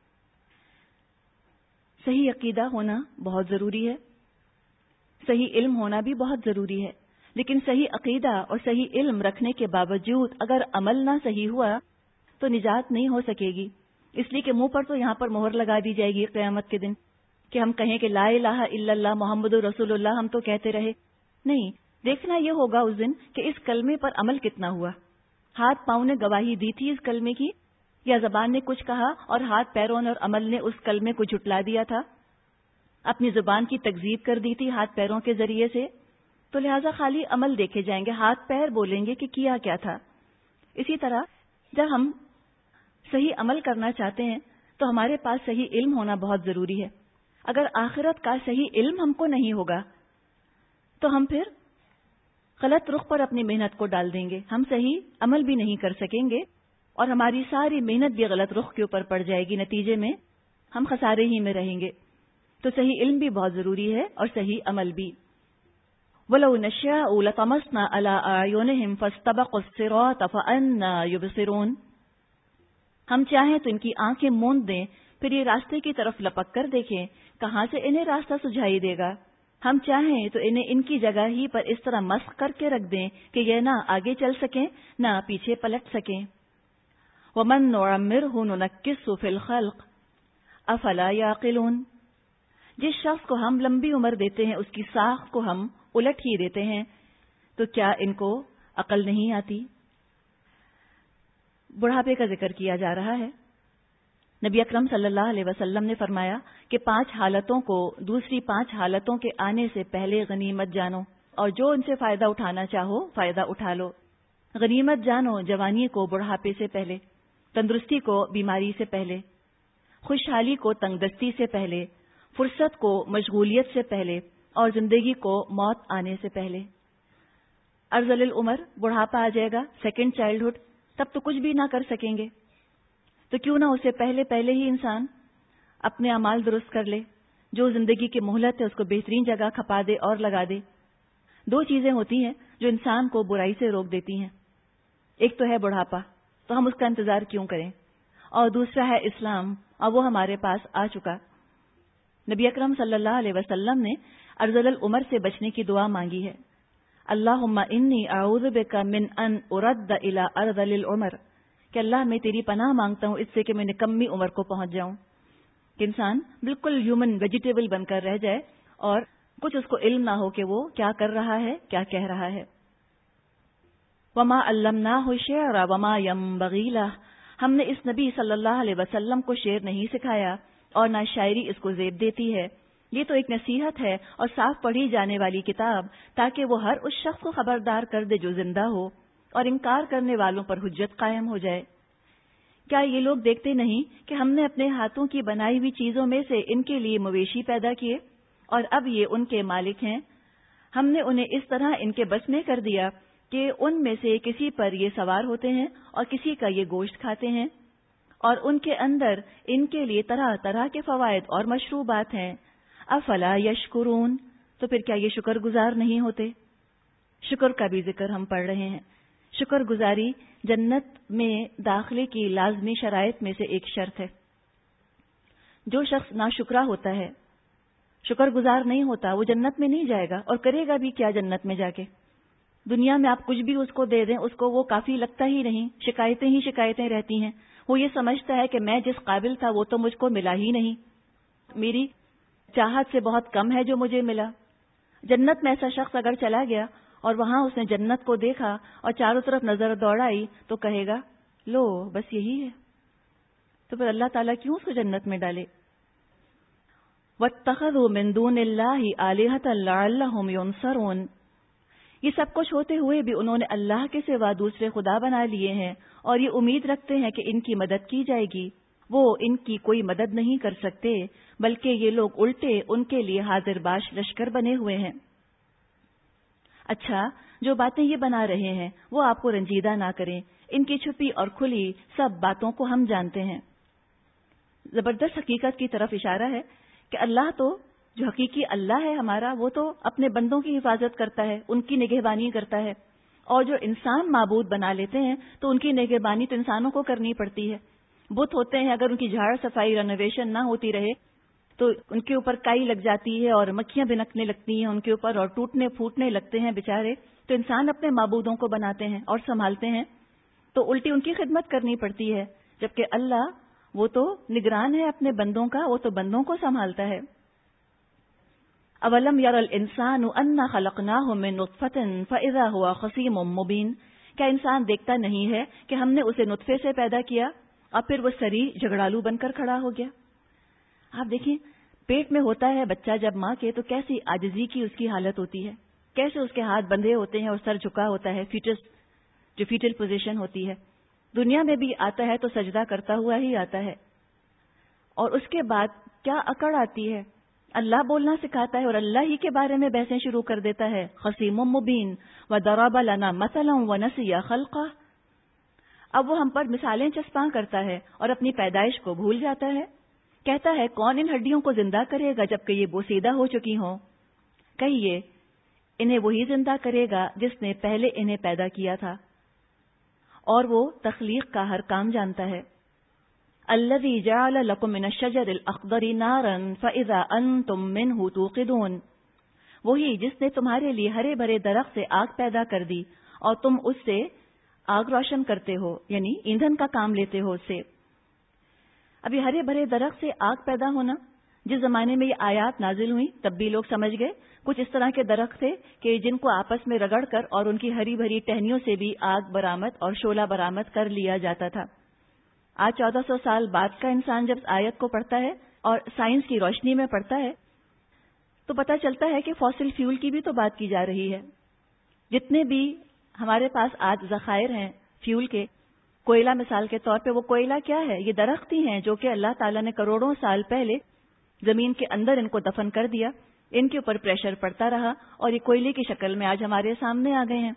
صحیح عقیدہ ہونا بہت ضروری ہے، صحیح علم ہونا بھی بہت ضروری ہے، لیکن صحیح عقیدہ اور صحیح علم رکھنے کے باوجود اگر عمل نہ صحیح ہوا تو نجات نہیں ہو سکے گی، اس لیے کہ منہ پر تو یہاں پر مہر لگا دی جائے گی قیامت کے دن کہ ہم کہیں کہ لا الہ الا اللہ محمد رسول اللہ، ہم تو کہتے رہے، نہیں، دیکھنا یہ ہوگا اس دن کہ اس کلمے پر عمل کتنا ہوا۔ ہاتھ پاؤں نے گواہی دی تھی اس کلمے کی، یا زبان نے کچھ کہا اور ہاتھ پیروں اور عمل نے اس کلمے کو جھٹلا دیا تھا، اپنی زبان کی تکذیب کر دی تھی ہاتھ پیروں کے ذریعے سے، تو لہٰذا خالی عمل دیکھے جائیں گے، ہاتھ پیر بولیں گے کہ کیا کیا تھا۔ اسی طرح جب ہم صحیح عمل کرنا چاہتے ہیں تو ہمارے پاس صحیح علم ہونا بہت ضروری ہے۔ اگر آخرت کا صحیح علم ہم کو نہیں ہوگا تو ہم پھر غلط رخ پر اپنی محنت کو ڈال دیں گے، ہم صحیح عمل بھی نہیں کر سکیں گے اور ہماری ساری محنت بھی غلط رخ کے اوپر پڑ جائے گی، نتیجے میں ہم خسارے ہی میں رہیں گے۔ تو صحیح علم بھی بہت ضروری ہے اور صحیح عمل بھی۔ وَلَوْ نَشَاءُ لَطَمَسْنَا عَلَىٰ أَعْيُنِهِمْ فَاسْتَبَقُوا الصِّرَاطَ فَأَنَّىٰ يُبْصِرُونَ، ہم چاہیں تو ان کی آنکھیں موند دیں، پھر یہ راستے کی طرف لپک کر دیکھیں، کہاں سے انہیں راستہ سجھائی دے گا۔ ہم چاہیں تو انہیں ان کی جگہ ہی پر اس طرح مسخ کر کے رکھ دیں کہ یہ نہ آگے چل سکیں نہ پیچھے پلٹ سکیں۔ وَمَن نُعَمِّرْهُ نُنَكِّسْهُ فِي الْخَلْقِ أَفَلَا يَعْقِلُونَ، جس شخص کو ہم لمبی عمر دیتے ہیں اس کی ساخت کو ہم الٹ ہی دیتے ہیں، تو کیا ان کو عقل نہیں آتی؟ بڑھاپے کا ذکر کیا جا رہا ہے۔ نبی اکرم صلی اللہ علیہ وسلم نے فرمایا کہ 5 حالتوں کو دوسری 5 حالتوں کے آنے سے پہلے غنیمت جانو، اور جو ان سے فائدہ اٹھانا چاہو فائدہ اٹھا لو۔ غنیمت جانو جوانی کو بڑھاپے سے پہلے، تندرستی کو بیماری سے پہلے، خوشحالی کو تنگ دستی سے پہلے، فرصت کو مشغولیت سے پہلے، اور زندگی کو موت آنے سے پہلے۔ ارذل العمر، بڑھاپا آ جائے گا، سیکنڈ چائلڈہڈ، تب تو کچھ بھی نہ کر سکیں گے، تو کیوں نہ اسے پہلے ہی انسان اپنے اعمال درست کر لے، جو زندگی کی مہلت ہے اس کو بہترین جگہ کھپا دے اور لگا دے۔ 2 چیزیں ہوتی ہیں جو انسان کو برائی سے روک دیتی ہیں، ایک تو ہے بڑھاپا، تو ہم اس کا انتظار کیوں کریں، اور دوسرا ہے اسلام، اور وہ ہمارے پاس آ چکا۔ نبی اکرم صلی اللہ علیہ وسلم نے ارذل العمر سے بچنے کی دعا مانگی ہے، اللہم انی اعوذ بک من ان ارد الی ارذل العمر، کہ اللہ میں تیری پناہ مانگتا ہوں اس سے کہ میں نکمی عمر کو پہنچ جاؤں، کہ انسان بالکل ہیومن ویجیٹیبل بن کر رہ جائے اور کچھ اس کو علم نہ ہو کہ وہ کیا کر رہا ہے، کیا کہہ رہا ہے۔ وما علمناہ الشعر وما ينبغی لہ ہم نے اس نبی صلی اللہ علیہ وسلم کو شعر نہیں سکھایا اور نہ شاعری اس کو زیب دیتی ہے. یہ تو ایک نصیحت ہے اور صاف پڑھی جانے والی کتاب، تاکہ وہ ہر اس شخص کو خبردار کر دے جو زندہ ہو اور انکار کرنے والوں پر حجت قائم ہو جائے. کیا یہ لوگ دیکھتے نہیں کہ ہم نے اپنے ہاتھوں کی بنائی ہوئی چیزوں میں سے ان کے لیے مویشی پیدا کیے اور اب یہ ان کے مالک ہیں؟ ہم نے انہیں اس طرح ان کے بس میں کر دیا کہ ان میں سے کسی پر یہ سوار ہوتے ہیں اور کسی کا یہ گوشت کھاتے ہیں، اور ان کے اندر ان کے لیے طرح طرح کے فوائد اور مشروبات ہیں. افلا یشکرون، تو پھر کیا یہ شکر گزار نہیں ہوتے؟ شکر کا بھی ذکر ہم پڑھ رہے ہیں. شکر گزاری جنت میں داخلے کی لازمی شرائط میں سے ایک شرط ہے. جو شخص ناشکرا ہوتا ہے، شکر گزار نہیں ہوتا، وہ جنت میں نہیں جائے گا، اور کرے گا بھی کیا جنت میں جا کے؟ دنیا میں آپ کچھ بھی اس کو دے دیں، اس کو وہ کافی لگتا ہی نہیں، شکایتیں ہی شکایتیں رہتی ہیں. وہ یہ سمجھتا ہے کہ میں جس قابل تھا وہ تو مجھ کو ملا ہی نہیں، میری چاہت سے بہت کم ہے جو مجھے ملا. جنت میں ایسا شخص اگر چلا گیا اور وہاں اس نے جنت کو دیکھا اور چاروں طرف نظر دوڑائی تو کہے گا لو بس یہی ہے. تو پھر اللہ تعالیٰ کیوں اس کو جنت میں ڈالے؟ وَاتَّخَذُوا مِن دُونِ اللَّهِ آلِهَةً لَعَلَّهُمْ يُنصَرُونَ. یہ سب کچھ ہوتے ہوئے بھی انہوں نے اللہ کے سوا دوسرے خدا بنا لیے ہیں اور یہ امید رکھتے ہیں کہ ان کی مدد کی جائے گی. وہ ان کی کوئی مدد نہیں کر سکتے، بلکہ یہ لوگ الٹے ان کے لیے حاضر باش لشکر بنے ہوئے ہیں. اچھا، جو باتیں یہ بنا رہے ہیں وہ آپ کو رنجیدہ نہ کریں، ان کی چھپی اور کھلی سب باتوں کو ہم جانتے ہیں. زبردست حقیقت کی طرف اشارہ ہے کہ اللہ تو جو حقیقی اللہ ہے ہمارا، وہ تو اپنے بندوں کی حفاظت کرتا ہے، ان کی نگہبانی کرتا ہے. اور جو انسان معبود بنا لیتے ہیں تو ان کی نگہبانی تو انسانوں کو کرنی پڑتی ہے. بت ہوتے ہیں، اگر ان کی جھاڑ صفائی رینوویشن نہ ہوتی رہے تو ان کے اوپر کائی لگ جاتی ہے اور مکھیاں بھنکنے لگتی ہیں ان کے اوپر اور ٹوٹنے پھوٹنے لگتے ہیں بیچارے. تو انسان اپنے معبودوں کو بناتے ہیں اور سنبھالتے ہیں تو الٹی ان کی خدمت کرنی پڑتی ہے، جبکہ اللہ وہ تو نگران ہے اپنے بندوں کا، وہ تو بندوں کو سنبھالتا ہے. اولم یر الانسان انا خلقناہ من نطفۃ فاذا هو خصیم مبین. کیا انسان دیکھتا نہیں ہے کہ ہم نے اسے نطفے سے پیدا کیا اور پھر وہ سری جھگڑالو بن کر کھڑا ہو گیا؟ آپ دیکھیں، پیٹ میں ہوتا ہے بچہ جب ماں کے تو کیسی عاجزی کی اس کی حالت ہوتی ہے، کیسے اس کے ہاتھ بندھے ہوتے ہیں اور سر جھکا ہوتا ہے، فیٹس جو فیٹل پوزیشن ہوتی ہے. دنیا میں بھی آتا ہے تو سجدہ کرتا ہوا ہی آتا ہے. اور اس کے بعد کیا اکڑ آتی ہے، اللہ بولنا سکھاتا ہے اور اللہ ہی کے بارے میں بحثیں شروع کر دیتا ہے. خصیم مبین وضرب لنا مثلا ونسی خلقہ. اب وہ ہم پر مثالیں چسپاں کرتا ہے اور اپنی پیدائش کو بھول جاتا ہے. کہتا ہے کون ان ہڈیوں کو زندہ کرے گا جبکہ یہ بوسیدہ ہو چکی ہوں؟ کہیے انہیں وہی زندہ کرے گا جس نے پہلے انہیں پیدا کیا تھا، اور وہ تخلیق کا ہر کام جانتا ہے. الذی جعل لکم من الشجر الاخضر نارا فاذا انتم منہ توقدون. وہی جس نے تمہارے لیے ہرے بھرے درخت سے آگ پیدا کر دی اور تم اس سے آگ روشن کرتے ہو، یعنی ایندھن کا کام لیتے ہو اس سے. ابھی ہرے بھرے درخت سے آگ پیدا ہونا، جس زمانے میں یہ آیات نازل ہوئی تب بھی لوگ سمجھ گئے کچھ اس طرح کے درخت تھے کہ جن کو آپس میں رگڑ کر اور ان کی ہری بھری ٹہنیوں سے بھی آگ برآمد اور شعلہ برآمد کر لیا جاتا تھا. آج 1400 سال بعد کا انسان جب آیت کو پڑھتا ہے اور سائنس کی روشنی میں پڑھتا ہے تو پتہ چلتا ہے کہ فاسل فیول کی بھی تو بات کی جا رہی ہے. جتنے بھی ہمارے پاس آج ذخائر ہیں فیول کے، کوئلہ مثال کے طور پہ، وہ کوئلہ کیا ہے؟ یہ درخت ہی ہیں جو کہ اللہ تعالیٰ نے کروڑوں سال پہلے زمین کے اندر ان کو دفن کر دیا. ان کے اوپر پریشر پڑتا رہا اور یہ کوئلے کی شکل میں آج ہمارے سامنے آ گئے ہیں.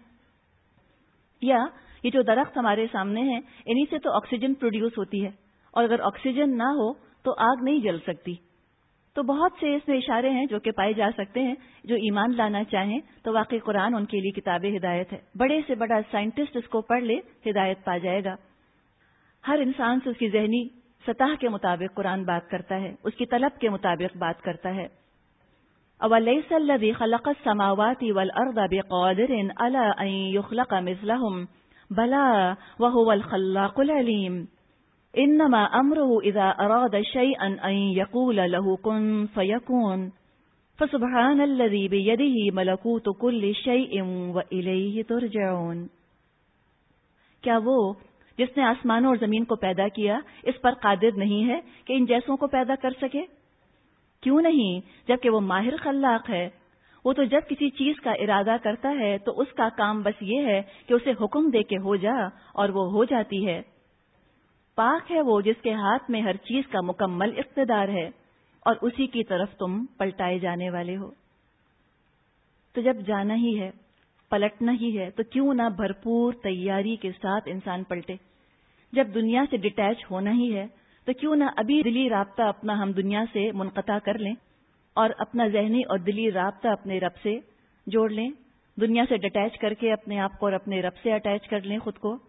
یا یہ جو درخت ہمارے سامنے ہیں انہی سے تو آکسیجن پروڈیوس ہوتی ہے، اور اگر آکسیجن نہ ہو تو آگ نہیں جل سکتی. تو بہت سے اس میں اشارے ہیں جو کہ پائے جا سکتے ہیں. جو ایمان لانا چاہیں تو واقعی قرآن ان کے لیے کتاب ہدایت ہے. بڑے سے بڑا سائنٹسٹ اس کو پڑھ لے ہدایت پا جائے گا. ہر انسان سے اس کی ذہنی سطح کے مطابق قرآن بات کرتا ہے، اس کی طلب کے مطابق بات کرتا ہے. اَوَلَيْسَ الَّذِي خَلَقَ السَّمَاوَاتِ وَالْأَرْضَ بِقَادِرٍ عَلَىٰ أَن يُخْلَقَ مِثْلَهُمْ بَلَىٰ وَهُوَ الْخَلَّاقُ الْعَلِيمُ. إِنَّمَا أَمْرُهُ إِذَا أَرَادَ شَيْئًا أَن يَقُولَ لَهُ كُن فَيَكُونُ. فَسُبْحَانَ الَّذِي بِيَدِهِ مَلَكُوتُ كُلِّ شَيْءٍ وَإِلَيْهِ تُرْجَعُونَ. کیا وہ جس نے آسمانوں اور زمین کو پیدا کیا اس پر قادر نہیں ہے کہ ان جیسوں کو پیدا کر سکے؟ کیوں نہیں، جبکہ وہ ماہر خلاق ہے۔ وہ تو جب کسی چیز کا ارادہ کرتا ہے تو اس کا کام بس یہ ہے کہ اسے حکم دے کے ہو جا، اور وہ ہو جاتی ہے۔ پاک ہے وہ جس کے ہاتھ میں ہر چیز کا مکمل اقتدار ہے، اور اسی کی طرف تم پلٹائے جانے والے ہو۔ تو جب جانا ہی ہے، پلٹنا ہی ہے، تو کیوں نہ بھرپور تیاری کے ساتھ انسان پلٹے۔ جب دنیا سے ڈیٹیچ ہونا ہی ہے تو کیوں نہ ابھی دلی رابطہ اپنا ہم دنیا سے منقطع کر لیں اور اپنا ذہنی اور دلی رابطہ اپنے رب سے جوڑ لیں، دنیا سے ڈیٹیچ کر کے اپنے آپ کو اور اپنے رب سے اٹیچ کر لیں خود کو۔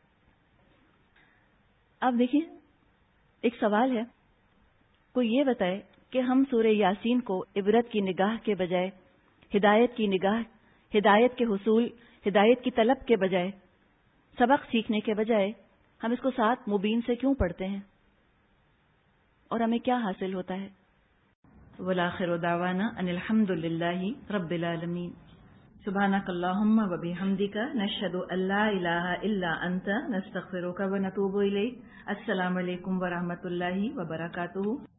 اب دیکھیں، ایک سوال ہے، کوئی یہ بتائے کہ ہم سورہ یاسین کو عبرت کی نگاہ کے بجائے ہدایت کی نگاہ، ہدایت کے حصول، ہدایت کی طلب کے بجائے، سبق سیکھنے کے بجائے ہم اس کو 7 مبین سے کیوں پڑھتے ہیں، اور ہمیں کیا حاصل ہوتا ہے؟ وَالْآخِرُ دَعْوَانَا أَنِ الْحَمْدُ لِلَّهِ رَبِّ الْعَالَمِينَ۔ سبحانك اللهم وبحمدك نشهد أن لا إله إلا أنت نستغفرك ونتوب إليك۔ السلام علیکم ورحمۃ اللہ وبرکاتہ۔